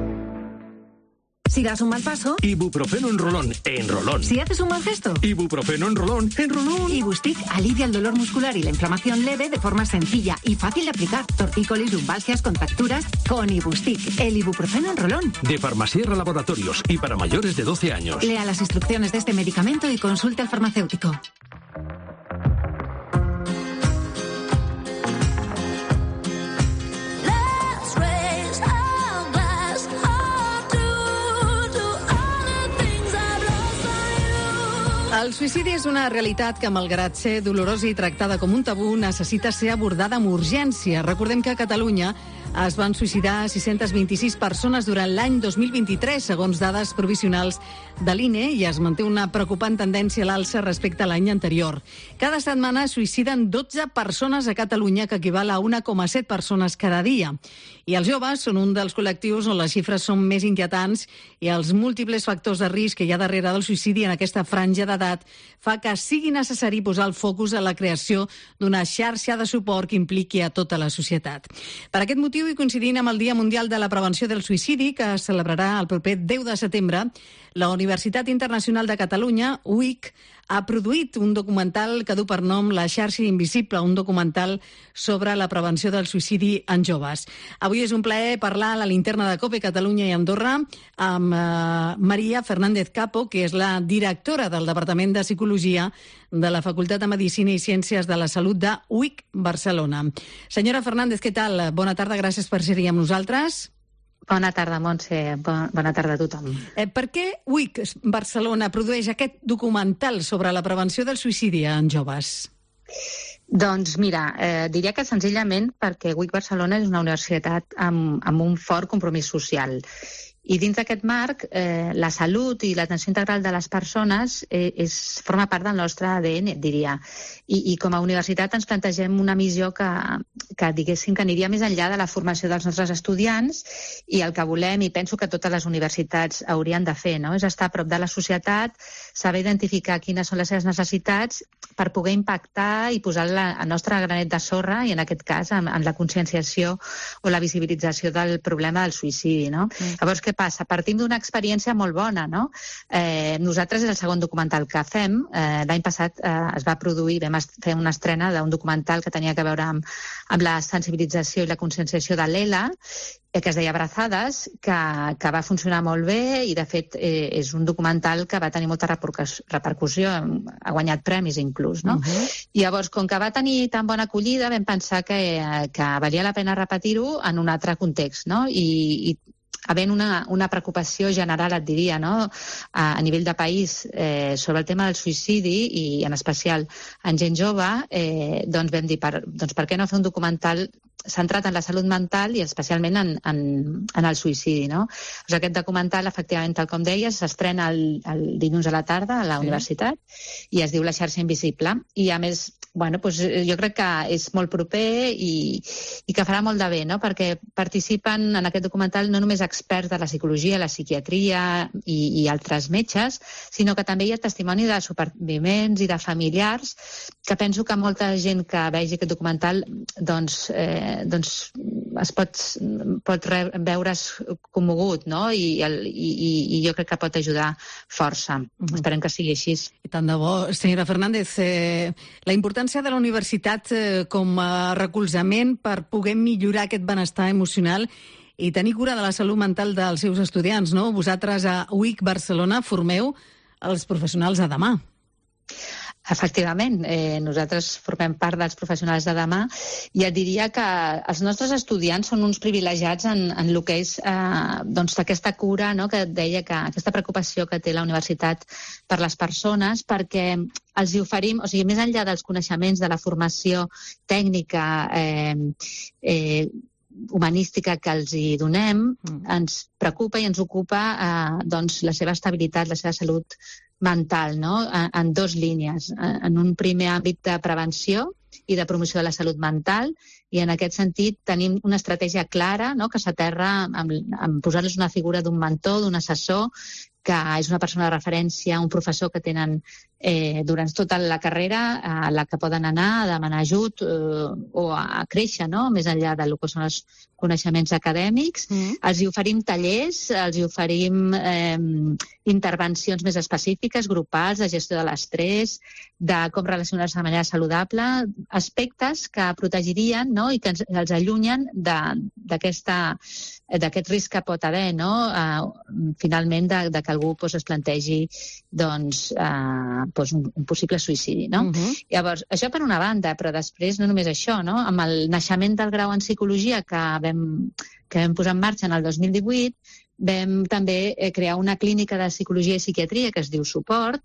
Si das un mal paso, Ibuprofeno en rolón, en rolón. Si haces un mal gesto, Ibuprofeno en rolón, en rolón. Ibustic alivia el dolor muscular y la inflamación leve de forma sencilla y fácil de aplicar. Tortícolis, lumbalgias, contracturas, con Ibustic, el ibuprofeno en rolón. De Farmasierra Laboratorios y para mayores de doce años. Lea las instrucciones de este medicamento y consulte al farmacéutico. El suïcidi és una realitat que, malgrat ser dolorosa i tractada com un tabú, necessita ser abordada amb urgència. Recordem que a Catalunya es van suïcidar sis-centes vint-i-sis persones durant l'any dos mil vint-i-tres, segons dades provisionals de l'I N E, i es manté una preocupant tendència a l'alça respecte a l'any anterior. Cada setmana suïciden dotze persones a Catalunya, que equival a un coma set persones cada dia. I els joves són un dels col·lectius on les xifres són més inquietants i els múltiples factors de risc que hi ha darrere del suïcidi en aquesta franja d'edat fa que sigui necessari posar el focus a la creació d'una xarxa de suport que impliqui a tota la societat. Per aquest motiu, i coincidint amb el Dia Mundial de la Prevenció del Suïcidi, que es celebrarà el proper deu de setembre, la Universitat Internacional de Catalunya, U I C, ha produït un documental que du per nom La xarxa invisible, un documental sobre la prevenció del suïcidi en joves. Avui és un plaer parlar a la linterna de COPE Catalunya i Andorra amb eh, Maria Fernández Capo, que és la directora del Departament de Psicologia de la Facultat de Medicina i Ciències de la Salut de U I C Barcelona. Senyora Fernández, què tal? Bona tarda, gràcies per ser-hi amb nosaltres. Bona tarda, Montse. Bona tarda a tothom. Eh, per què U I C Barcelona produeix aquest documental sobre la prevenció del suïcidi en joves? Doncs mira, eh, diria que senzillament perquè U I C Barcelona és una universitat amb, amb un fort compromís social. I dins d'aquest marc, eh, la salut i l'atenció integral de les persones eh, és, forma part del nostre A D N, diria. I, i com a universitat ens plantegem una missió que, que diguéssim que aniria més enllà de la formació dels nostres estudiants, i el que volem, i penso que totes les universitats haurien de fer, no? És estar a prop de la societat, saber identificar quines són les seves necessitats per poder impactar i posar la, el nostre granet de sorra, i en aquest cas en, en la conscienciació o la visibilització del problema del suïcidi, no? Mm. Llavors, què passa? Partim d'una experiència molt bona, no? Eh, nosaltres és el segon documental que fem. Eh, L'any passat eh, es va produir, vam fer una estrena d'un documental que tenia que veure amb, amb la sensibilització i la conscienciació de l'E L A, eh, que es deia Abrazades, que, que va funcionar molt bé, i de fet eh, és un documental que va tenir molta repercussió, ha guanyat premis inclús, no? Uh-huh. I llavors, com que va tenir tan bona acollida, vam pensar que, que valia la pena repetir-ho en un altre context, no? I, i havent una, una preocupació general, et diria, no? a, a nivell de país eh, sobre el tema del suïcidi, i en especial en gent jove, eh, doncs vam dir, per, doncs per què no fer un documental centrat en la salut mental i especialment en, en, en el suïcidi, no? Doncs aquest documental, efectivament, tal com deies, s'estrena el, el dilluns a la tarda a la sí. universitat, i es diu La xarxa invisible, i a més, bueno, doncs jo crec que és molt proper i, i que farà molt de bé, no? Perquè participen en aquest documental no només experts de la psicologia, la psiquiatria i, i altres metges, sinó que també hi ha testimoni de supervivents i de familiars, que penso que molta gent que vegi aquest documental doncs, eh, doncs es pot, pot veure's commogut, no? I, i, i jo crec que pot ajudar força. Uh-huh. Esperem que sigui així. I tant de bo. Senyora Fernández, eh, la importància de la universitat eh, com a recolzament per poder millorar aquest benestar emocional i tenir cura de la salut mental dels seus estudiants, no? Vosaltres a U I C Barcelona formeu els professionals de demà. Efectivament, eh, nosaltres formem part dels professionals de demà i et diria que els nostres estudiants són uns privilegiats en, en el que és eh, doncs, aquesta cura, no?, que et deia, que aquesta preocupació que té la universitat per les persones, perquè els hi oferim, o sigui, més enllà dels coneixements de la formació tècnica eh, eh, humanística que els hi donem, mm. ens preocupa i ens ocupa eh, doncs, la seva estabilitat, la seva salut mental, no?, en, en dos línies. En un primer àmbit de prevenció i de promoció de la salut mental, i en aquest sentit tenim una estratègia clara, no?, que s'aterra en, en posar-los una figura d'un mentor, d'un assessor, que és una persona de referència, un professor que tenen eh, durant tota la carrera, a la que poden anar a demanar ajut eh, o a, a créixer, no?, més enllà del que són els coneixements acadèmics. Mm. Els hi oferim tallers, els hi oferim eh, intervencions més específiques, grupals, de gestió de l'estrès, de com relacionar-se de manera saludable, aspectes que protegirien, no?, i que ens, els allunyen d'aquest risc que pot haver, no?, eh, finalment de, de que algú pues, es plantegi doncs, eh, pues, un, un possible suïcidi. No? Uh-huh. Llavors, això per una banda, però després no només això, no? Amb el naixement del grau en psicologia que vam, que vam posar en marxa en el dos mil divuit, vam també crear una clínica de psicologia i psiquiatria que es diu Suport,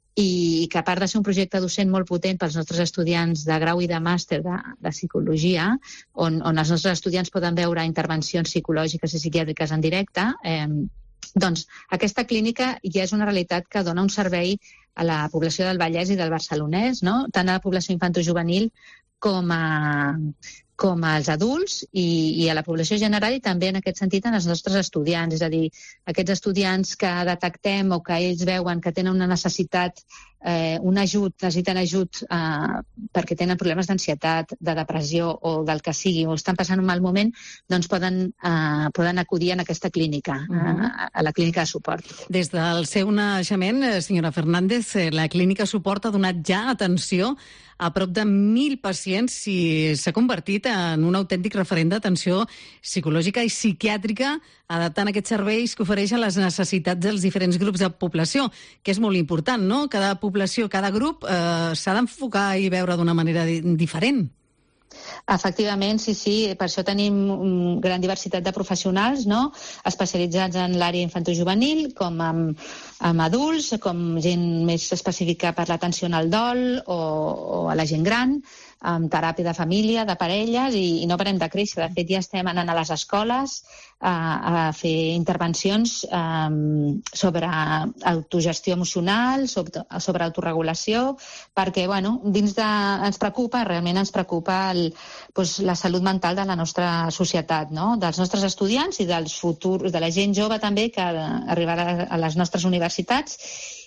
i que a part de ser un projecte docent molt potent pels nostres estudiants de grau i de màster de, de psicologia, on, on els nostres estudiants poden veure intervencions psicològiques i psiquiàtriques en directe, eh, doncs aquesta clínica ja és una realitat que dona un servei a la població del Vallès i del Barcelonès, no?, tant a la població infantojuvenil com a, com als adults i, i a la població general, i també en aquest sentit en els nostres estudiants. És a dir, aquests estudiants que detectem o que ells veuen que tenen una necessitat, eh, un ajut, necessiten ajut eh, perquè tenen problemes d'ansietat, de depressió o del que sigui, o estan passant un mal moment, doncs poden, eh, poden acudir en aquesta clínica, uh-huh. eh, a la clínica de suport. Des del seu naixement, senyora Fernández, la clínica suport ha donat ja atenció a prop de mil pacients i s'ha convertit en un autèntic referent d'atenció psicològica i psiquiàtrica, adaptant aquests serveis que ofereix a les necessitats dels diferents grups de població, que és molt important, no? Cada població, cada grup eh, s'ha d'enfocar i veure d'una manera di- diferent. Efectivament, sí, sí. Per això tenim una gran diversitat de professionals, no?, especialitzats en l'àrea infantojuvenil, com amb, amb adults, com gent més específica per l'atenció al dol o, o a la gent gran, amb teràpia de família, de parelles, i, i no parem de créixer. De fet, ja estem anant a les escoles a, a fer intervencions um, sobre autogestió emocional, sobre, sobre autorregulació, perquè, bueno, dins de... ens preocupa, realment ens preocupa el, doncs, la salut mental de la nostra societat, no?, dels nostres estudiants i dels futurs, de la gent jove també que arribarà a les nostres universitats,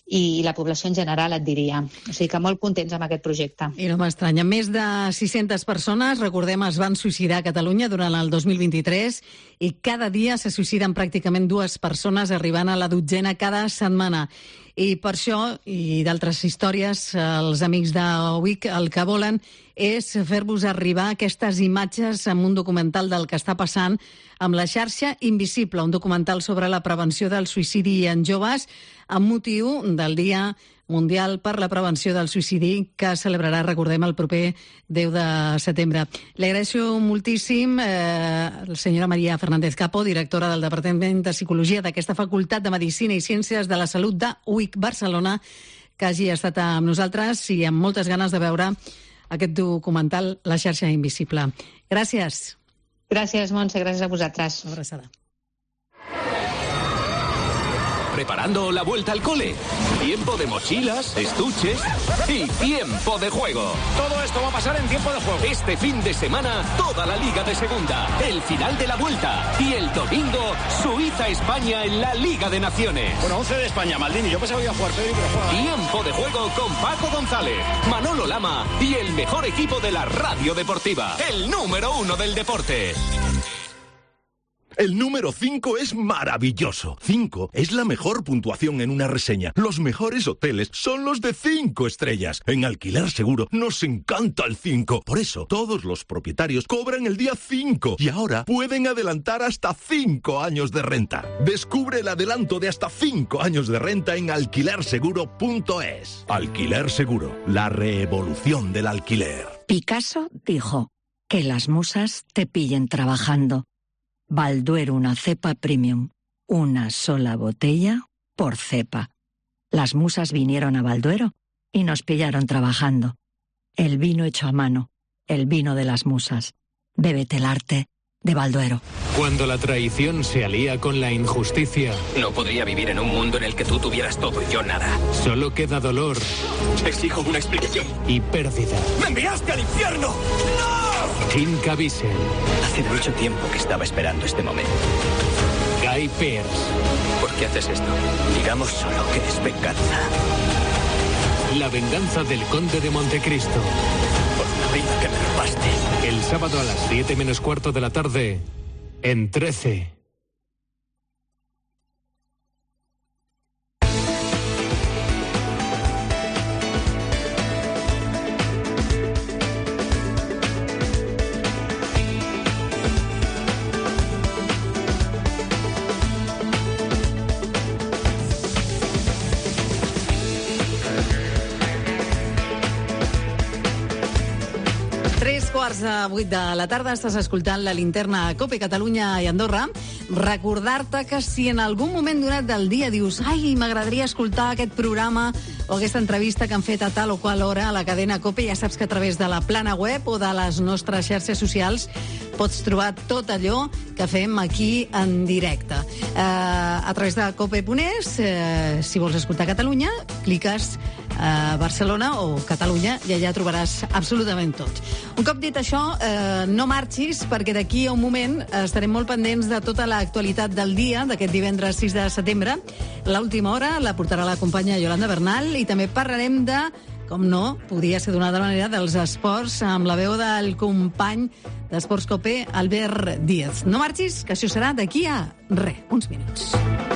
i la població en general, et diria. O sigui que molt contents amb aquest projecte. I no m'estranya. Més de sis-centes persones, recordem, es van suïcidar a Catalunya durant el dos mil vint-i-tres i cada dia se suïciden pràcticament dues persones, arribant a la dotzena cada setmana. I per això, i d'altres històries, els amics de U I C el que volen és fer-vos arribar aquestes imatges amb un documental del que està passant amb la xarxa Invisible, un documental sobre la prevenció del suïcidi en joves amb motiu del Dia Mundial per la Prevenció del Suïcidi, que celebrarà, recordem, el proper deu de setembre. Li agraeixo moltíssim eh, la senyora Maria Fernández Capo, directora del Departament de Psicologia d'aquesta Facultat de Medicina i Ciències de la Salut de U I C Barcelona, que hagi estat amb nosaltres i amb moltes ganes de veure aquest documental, La xarxa Invisible. Gràcies. Gràcies, Montse, gràcies a vosaltres. Una abraçada. Preparando la vuelta al cole. Tiempo de mochilas, estuches y tiempo de juego. Todo esto va a pasar en tiempo de juego. Este fin de semana, toda la Liga de Segunda, el final de la vuelta y el domingo, Suiza-España en la Liga de Naciones. Bueno, once de España, Maldini. Yo pensaba que iba a jugar Pedri, pero juega. Tiempo de juego con Paco González, Manolo Lama y el mejor equipo de la radio deportiva, el número uno del deporte. El número cinco es maravilloso. cinco es la mejor puntuación en una reseña. Los mejores hoteles son los de cinco estrellas. En Alquiler Seguro nos encanta el cinco. Por eso, todos los propietarios cobran el día cinco y ahora pueden adelantar hasta cinco años de renta. Descubre el adelanto de hasta cinco años de renta en alquiler seguro punto es. Alquiler Seguro, la revolución del alquiler. Picasso dijo: que las musas te pillen trabajando. Balduero, una cepa premium. Una sola botella por cepa. Las musas vinieron a Balduero y nos pillaron trabajando. El vino hecho a mano, el vino de las musas. Bébete el arte de Balduero. Cuando la traición se alía con la injusticia... No podría vivir en un mundo en el que tú tuvieras todo y yo nada. Solo queda dolor. Exijo una explicación. Y pérdida. ¡Me enviaste al infierno! ¡No! Kim Caviezel. Hace mucho tiempo que estaba esperando este momento. Guy Pearce. ¿Por qué haces esto? Digamos solo que es venganza. La venganza del conde de Montecristo. Por la vida que me robaste. El sábado a las siete menos cuarto de la tarde, en trece. Quarts de vuit de la tarda, estàs escoltant la linterna COPE Catalunya i Andorra. Recordar-te que si en algun moment donat del dia dius ai, m'agradaria escoltar aquest programa o aquesta entrevista que han fet a tal o qual hora a la cadena COPE, ja saps que a través de la plana web o de les nostres xarxes socials pots trobar tot allò que fem aquí en directe. Eh, a través de cope punt es, eh, si vols escoltar Catalunya, cliques a Barcelona o Catalunya i allà trobaràs absolutament tot. Un cop dit això, eh, no marxis, perquè d'aquí a un moment estarem molt pendents de tota l'actualitat del dia, d'aquest divendres sis de setembre. L'última hora la portarà la companya Yolanda Bernal i també parlarem de, com no, podria ser d'una altra manera, dels esports amb la veu del company d'Esports COPE, Albert Díaz. No marxis, que això serà d'aquí a res, uns minuts.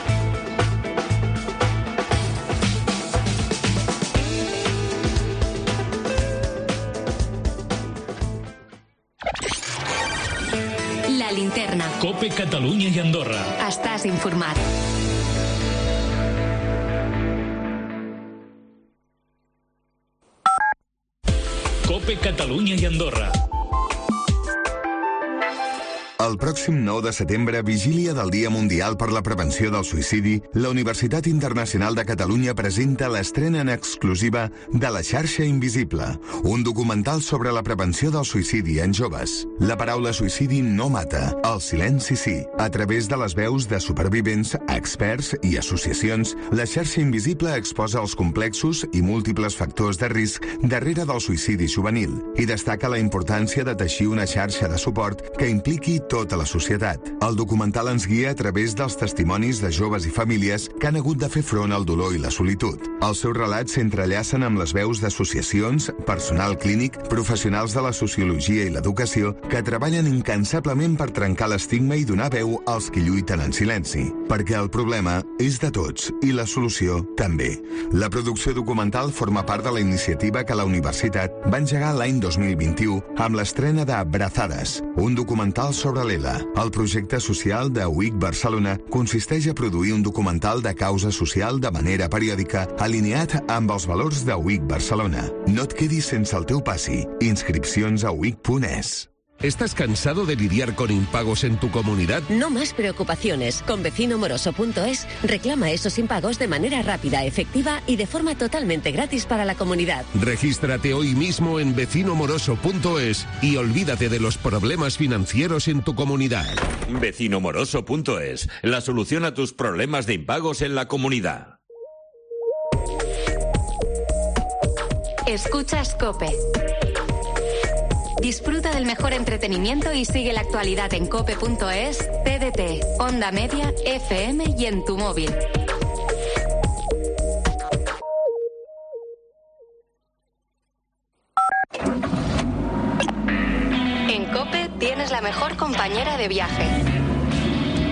La linterna. COPE Catalunya i Andorra. Estàs informat. COPE Catalunya i Andorra. El pròxim nou de setembre, vigília del Dia Mundial per la Prevenció del Suïcidi, la Universitat Internacional de Catalunya presenta l'estrena en exclusiva de La Xarxa Invisible, un documental sobre la prevenció del suïcidi en joves. La paraula suïcidi no mata, el silenci sí. A través de les veus de supervivents, experts i associacions, La Xarxa Invisible exposa els complexos i múltiples factors de risc darrere del suïcidi juvenil i destaca la importància de teixir una xarxa de suport que impliqui tota la societat. El documental ens guia a través dels testimonis de joves i famílies que han hagut de fer front al dolor i la solitud. Els seus relats s'entrellacen amb les veus d'associacions, personal clínic, professionals de la sociologia i l'educació que treballen incansablement per trencar l'estigma i donar veu als que lluiten en silenci. Perquè el problema és de tots i la solució també. La producció documental forma part de la iniciativa que la universitat va engegar l'any dos mil vint-i-u amb l'estrena de Brazades, un documental sobre l'ELA. El projecte social de U I C Barcelona consisteix a produir un documental de causa social de manera periòdica alineat amb els valors de U I C Barcelona. No et quedis sense el teu passi. Inscripcions a u i c punt es. ¿Estás cansado de lidiar con impagos en tu comunidad? No más preocupaciones. Con vecino moroso punto es reclama esos impagos de manera rápida, efectiva y de forma totalmente gratis para la comunidad. Regístrate hoy mismo en vecino moroso punto es y olvídate de los problemas financieros en tu comunidad. vecino moroso punto es, la solución a tus problemas de impagos en la comunidad. Escuchas COPE. Disfruta del mejor entretenimiento y sigue la actualidad en cope punto es, T D T, Onda Media, F M y en tu móvil. En COPE tienes la mejor compañera de viaje.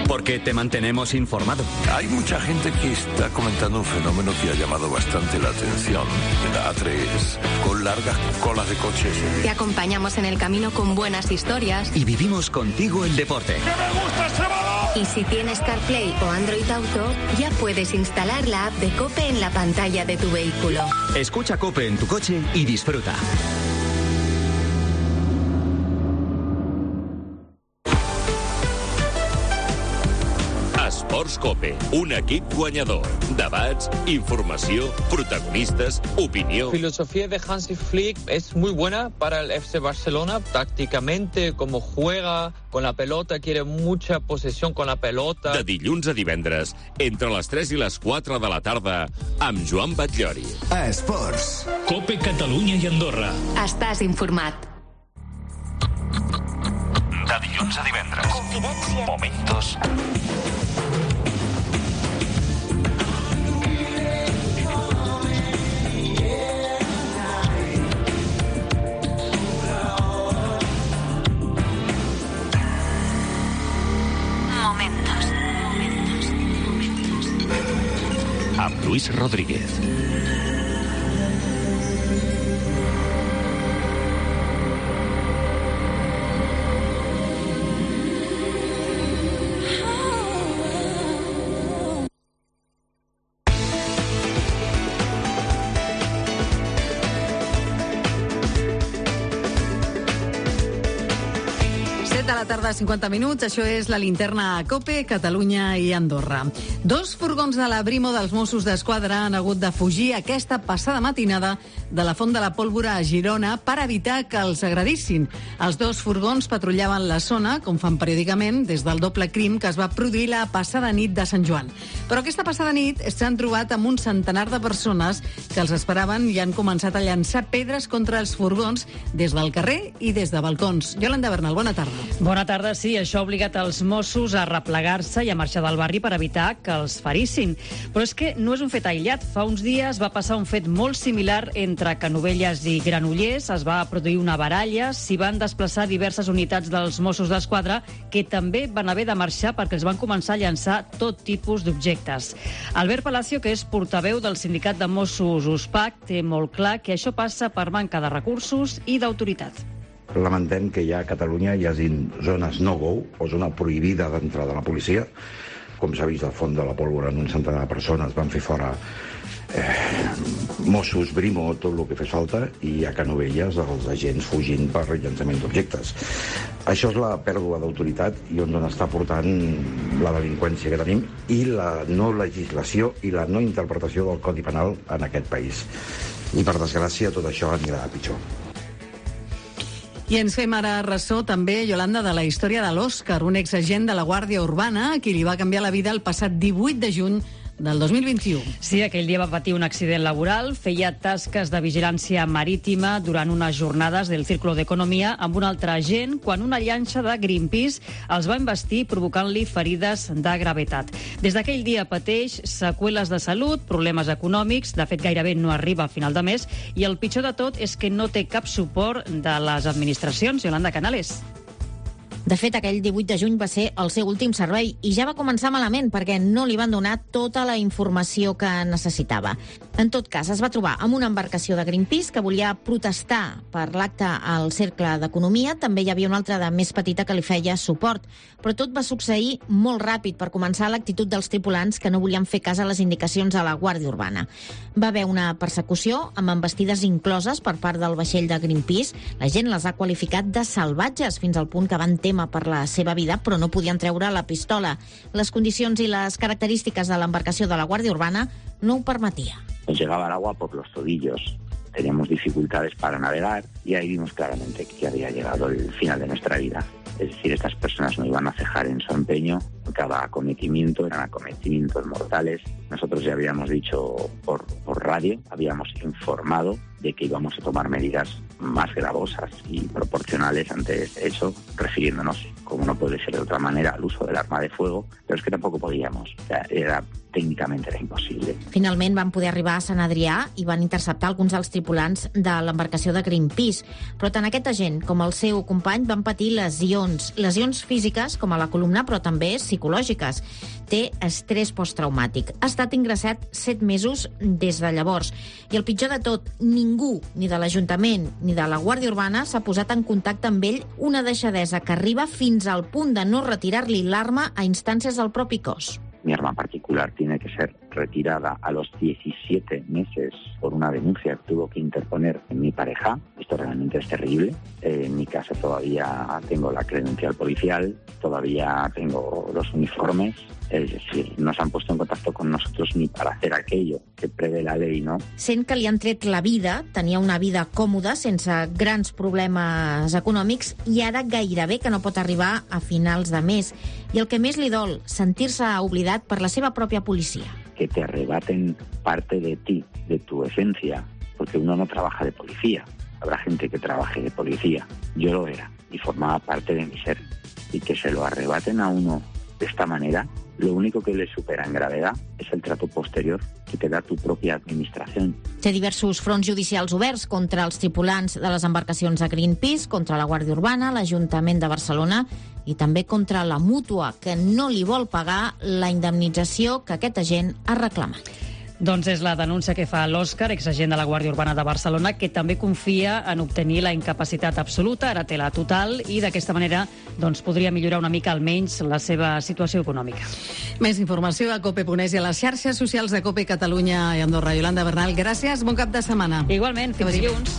Porque te mantenemos informado. Hay mucha gente que está comentando un fenómeno que ha llamado bastante la atención. En la A tres, con largas colas de coches. Te acompañamos en el camino con buenas historias. Y vivimos contigo el deporte. ¡Que me gusta ese balón! Y si tienes CarPlay o Android Auto, ya puedes instalar la app de COPE en la pantalla de tu vehículo. Escucha COPE en tu coche y disfruta. Esports COPE, un equip guanyador. Debats, informació, protagonistas, opinió. La filosofía de Hansi Flick es muy buena para el F C Barcelona. Tácticamente, como juega con la pelota, quiere mucha posesión con la pelota. De dilluns a divendres, entre les tres i les quatre de la tarda, amb Joan Batllori. A Esports. COPE Catalunya i Andorra. Estàs informat. De dilluns a divendres. Confidència. Momentos amb Luis Rodríguez. set de la tarda, cinquanta minuts. Això és la linterna a COPE, Catalunya i Andorra. Dos furgons de la Brimo dels Mossos d'Esquadra han hagut de fugir aquesta passada matinada de la Font de la Pólvora a Girona per evitar que els agredissin. Els dos furgons patrullaven la zona, com fan periòdicament, des del doble crim que es va produir la passada nit de Sant Joan. Però aquesta passada nit s'han trobat amb un centenar de persones que els esperaven i han començat a llançar pedres contra els furgons des del carrer i des de balcons. Yolanda Bernal, bona tarda. Bona tarda, sí. Això ha obligat els Mossos a replegar-se i a marxar del barri per evitar que els ferissin. Però és que no és un fet aïllat. Fa uns dies va passar un fet molt similar entre Canovelles i Granollers. Es va produir una baralla, s'hi van desplaçar diverses unitats dels Mossos d'Esquadra que també van haver de marxar perquè els van començar a llançar tot tipus d'objectes. Albert Palacio, que és portaveu del sindicat de Mossos USPAC, té molt clar que això passa per manca de recursos i d'autoritat. Lamentem que ja a Catalunya hi hagi zones no-go o zona prohibida d'entrada de la policia. Com s'ha vist al Font de la Pólvora, en un centenar de persones van fer fora eh, Mossos, Brimo, tot el que fes falta, i a Canovelles els agents fugint per llançament d'objectes. Això és la pèrdua d'autoritat i on està portant la delinqüència que tenim i la no legislació i la no interpretació del Codi Penal en aquest país. I per desgràcia tot això anirà a pitjor. I ens fem ara ressò també, Yolanda, de la història de l'Òscar, un exagent de la Guàrdia Urbana a qui li va canviar la vida el passat divuit de juny del dos mil vint-i-u. Sí, aquell dia va patir un accident laboral, feia tasques de vigilància marítima durant unes jornades del Círculo d'Economia amb un altre agent quan una llanxa de Greenpeace els va investir provocant-li ferides de gravetat. Des d'aquell dia pateix seqüeles de salut, problemes econòmics, de fet gairebé no arriba a final de mes i el pitjor de tot és que no té cap suport de les administracions. Yolanda Canales. De fet, aquell divuit de juny va ser el seu últim servei i ja va començar malament perquè no li van donar tota la informació que necessitava. En tot cas, es va trobar amb una embarcació de Greenpeace que volia protestar per l'acte al Cercle d'Economia. També hi havia una altra de més petita que li feia suport. Però tot va succeir molt ràpid per començar l'actitud dels tripulants que no volien fer cas a les indicacions de la Guàrdia Urbana. Va haver una persecució amb embestides incloses per part del vaixell de Greenpeace. La gent les ha qualificat de salvatges fins al punt que van témer per la seva vida, però no podien treure la pistola. Les condicions i les característiques de l'embarcació de la Guàrdia Urbana no ho permetia. Nos llegaba el agua por los tobillos. Teníamos dificultades para navegar y ahí vimos claramente que había llegado el final de nuestra vida. Es decir, estas personas no iban a cejar en su empeño. Cada acometimiento eran acometimientos mortales. Nosotros ya habíamos dicho por, por radio, habíamos informado de que íbamos a tomar medidas más gravosas y proporcionales ante eso, refiriéndonos, como no puede ser de otra manera, al uso del arma de fuego, pero es que tampoco podíamos. O sea, era técnicamente era imposible. Finalment van poder arribar a Sant Adrià i van interceptar alguns dels tripulants de l'embarcació de Greenpeace. Però tant aquest agent com el seu company van patir lesions. Lesions físiques, com a la columna, però també psicològiques. Té estrès posttraumàtic. Ha estat ingressat set mesos des de llavors. I el pitjor de tot, ningú, ni de l'Ajuntament ni de la Guàrdia Urbana, s'ha posat en contacte amb ell, una deixadesa que arriba fins al punt de no retirar-li l'arma a instàncies del propi cos. Mi arma particular tiene que ser retirada a los diecisiete meses por una denuncia que tuvo que interponer mi pareja. Esto realmente es terrible. Eh, en mi casa todavía tengo la credencial policial, todavía tengo los uniformes. Es decir, no se han puesto en contacto con nosotros ni para hacer aquello que prevé la ley, ¿no? Sent que li han tret la vida, tenia una vida còmoda, sense grans problemes econòmics, i ara gairebé que no pot arribar a finals de mes. I el que més li dol, sentir-se oblidat per la seva pròpia policia. Que te arrebaten parte de ti, de tu esencia, porque uno no trabaja de policía. Habrá gente que trabaje de policía. Yo lo era y formaba parte de mi ser. Y que se lo arrebaten a uno de esta manera, lo único que le supera en gravedad es el trato posterior que te da tu propia administración. Té diversos fronts judicials oberts contra els tripulants de les embarcacions de Greenpeace, contra la Guàrdia Urbana, l'Ajuntament de Barcelona i també contra la mútua, que no li vol pagar la indemnització que aquest agent ha reclamat. Doncs és la denúncia que fa l'Òscar, exagent de la Guàrdia Urbana de Barcelona, que també confia en obtenir la incapacitat absoluta, ara té la total, i d'aquesta manera doncs, podria millorar una mica almenys la seva situació econòmica. Més informació a cope punt es i a les xarxes socials de COPE Catalunya i Andorra. Yolanda Bernal, gràcies, bon cap de setmana. Igualment, fins dilluns.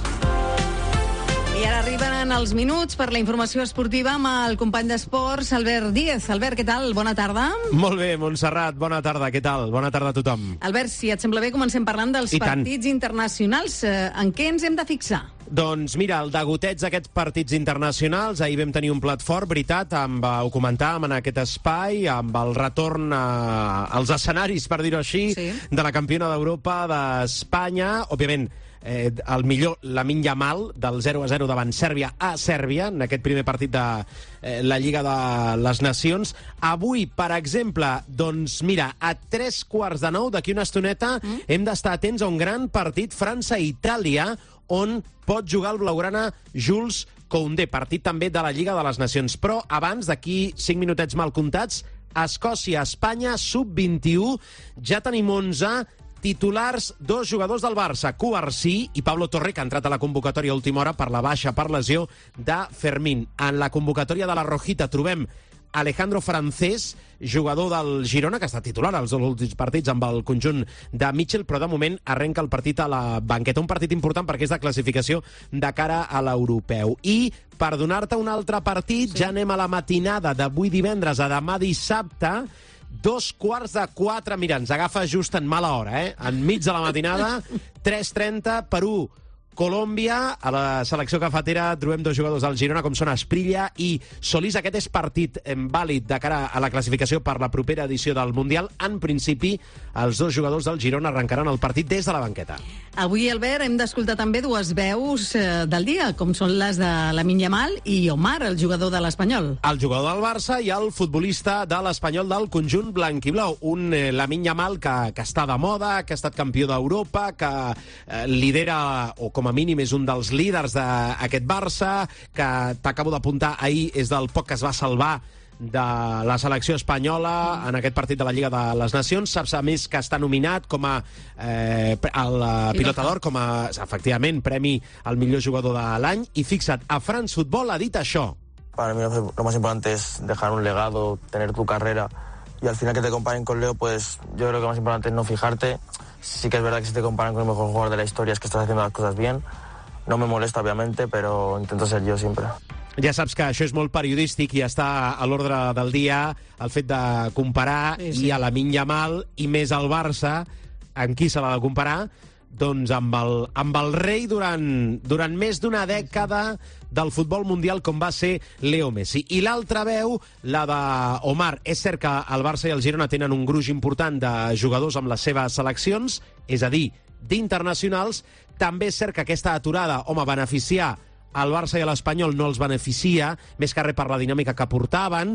I ara arriben els minuts per la informació esportiva amb el company d'esports, Albert Díez. Albert, què tal? Bona tarda. Molt bé, Montserrat, bona tarda, què tal? Bona tarda a tothom. Albert, si et sembla bé, comencem parlant dels I partits tant. internacionals. En què ens hem de fixar? Doncs mira, el degoteig d'aquests partits internacionals, ahir vam tenir un plat fort, veritat, amb, ho comentàvem en aquest espai, amb el retorn a, als escenaris, per dir-ho així, sí. de la campiona d'Europa d'Espanya, òbviament, Eh, el millor Lamine Yamal del zero a zero davant Sèrbia a Sèrbia en aquest primer partit de eh, la Lliga de les Nacions. Avui, per exemple, doncs mira, a tres quarts de nou, d'aquí una estoneta, mm. hem d'estar atents a un gran partit França-Itàlia, on pot jugar el blaugrana Jules Koundé, partit també de la Lliga de les Nacions. Però abans, d'aquí cinc minutets mal comptats, Escòcia-Espanya, sub vint-i-u, ja tenim onze titulars, dos jugadors del Barça, Cubarsí i Pablo Torre, que ha entrat a la convocatòria a última hora per la baixa per lesió de Fermín. En la convocatòria de la Rojita trobem Alejandro Francés, jugador del Girona, que està titular als últims partits amb el conjunt de Mitchell, però de moment arrenca el partit a la banqueta. Un partit important perquè és de classificació de cara a l'europeu. I per donar-te un altre partit, sí. ja anem a la matinada d'avui divendres a demà dissabte, dos quarts de quatre, mira, ens agafa just en mala hora, eh? Enmig de la matinada, tres trenta, Perú, Colòmbia. A la selecció cafetera trobem dos jugadors del Girona, com són Asprilla i Solís. Aquest és partit vàlid de cara a la classificació per la propera edició del Mundial. En principi, els dos jugadors del Girona arrencaran el partit des de la banqueta. Avui, Albert, hem d'escoltar també dues veus eh, del dia, com són les de Lamine Yamal i Omar, el jugador de l'Espanyol. El jugador del Barça i el futbolista de l'Espanyol del conjunt blanquiblau. Un eh, Lamine Yamal que, que està de moda, que ha estat campió d'Europa, que eh, lidera, o com a mínim és un dels líders d'aquest Barça, que t'acabo d'apuntar ahir, és del poc que es va salvar de la selecció espanyola en aquest partit de la Lliga de les Nacions. Saps, a més, que està nominat com a eh, el pilota d'or, com a, efectivament, premi al millor jugador de l'any. I fixa't, a France Football ha dit això. Para mí lo más importante es dejar un legado, tener tu carrera, y al final que te comparen con Leo, pues yo creo que lo más importante es no fijarte. Sí que es verdad que si te comparan con el mejor jugador de la historia es que estás haciendo las cosas bien. No me molesta, obviamente, pero intento ser yo siempre. Ja saps que això és molt periodístic i està a l'ordre del dia el fet de comparar sí, sí. i a Lamine Yamal i més al Barça. Amb qui se l'ha de comparar? Doncs amb el, amb el rei durant, durant més d'una dècada del futbol mundial, com va ser Leo Messi. I l'altra veu, la d'Omar. És cert que el Barça i el Girona tenen un gruix important de jugadors amb les seves seleccions, és a dir, d'internacionals. També és cert que aquesta aturada, home, beneficiar al Barça i a l'Espanyol no els beneficia, més que res per la dinàmica que portaven.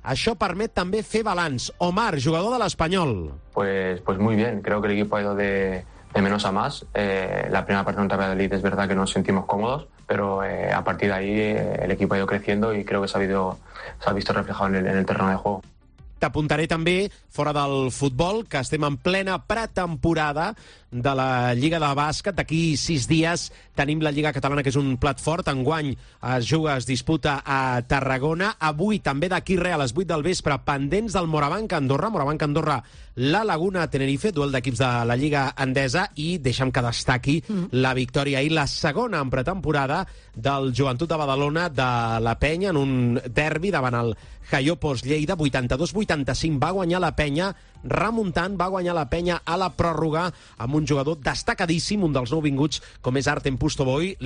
això permet també fer balanç. Omar, jugador de l'Espanyol. Pues, pues muy bien, creo que el equipo ha ido de, de menos a más. Eh, la primera parte contra Valladolid es verdad que nos sentimos cómodos, pero eh, a partir de ahí eh, el equipo ha ido creciendo y creo que se ha, habido, se ha visto reflejado en el, en el terreno de juego. T'apuntaré també, fora del futbol, que estem en plena pretemporada de la Lliga de Bàsquet. D'aquí sis dies tenim la Lliga Catalana, que és un plat fort. Enguany es juga, es disputa a Tarragona. Avui, també d'aquí res, a les vuit del vespre, pendents del Morabanc Andorra. Morabanc Andorra, la Laguna Tenerife, duel d'equips de la Lliga Endesa. I deixa'm que destaqui mm. la victòria ahir, la segona en pretemporada del Joventut de Badalona, de la Penya, en un derbi davant el Jaiopos Lleida, vuitanta-dos vuitanta-cinc. Va guanyar la Penya remuntant, va guanyar la Penya a la pròrroga amb un jugador destacadíssim, un dels nouvinguts, com és Artem Pustovoy.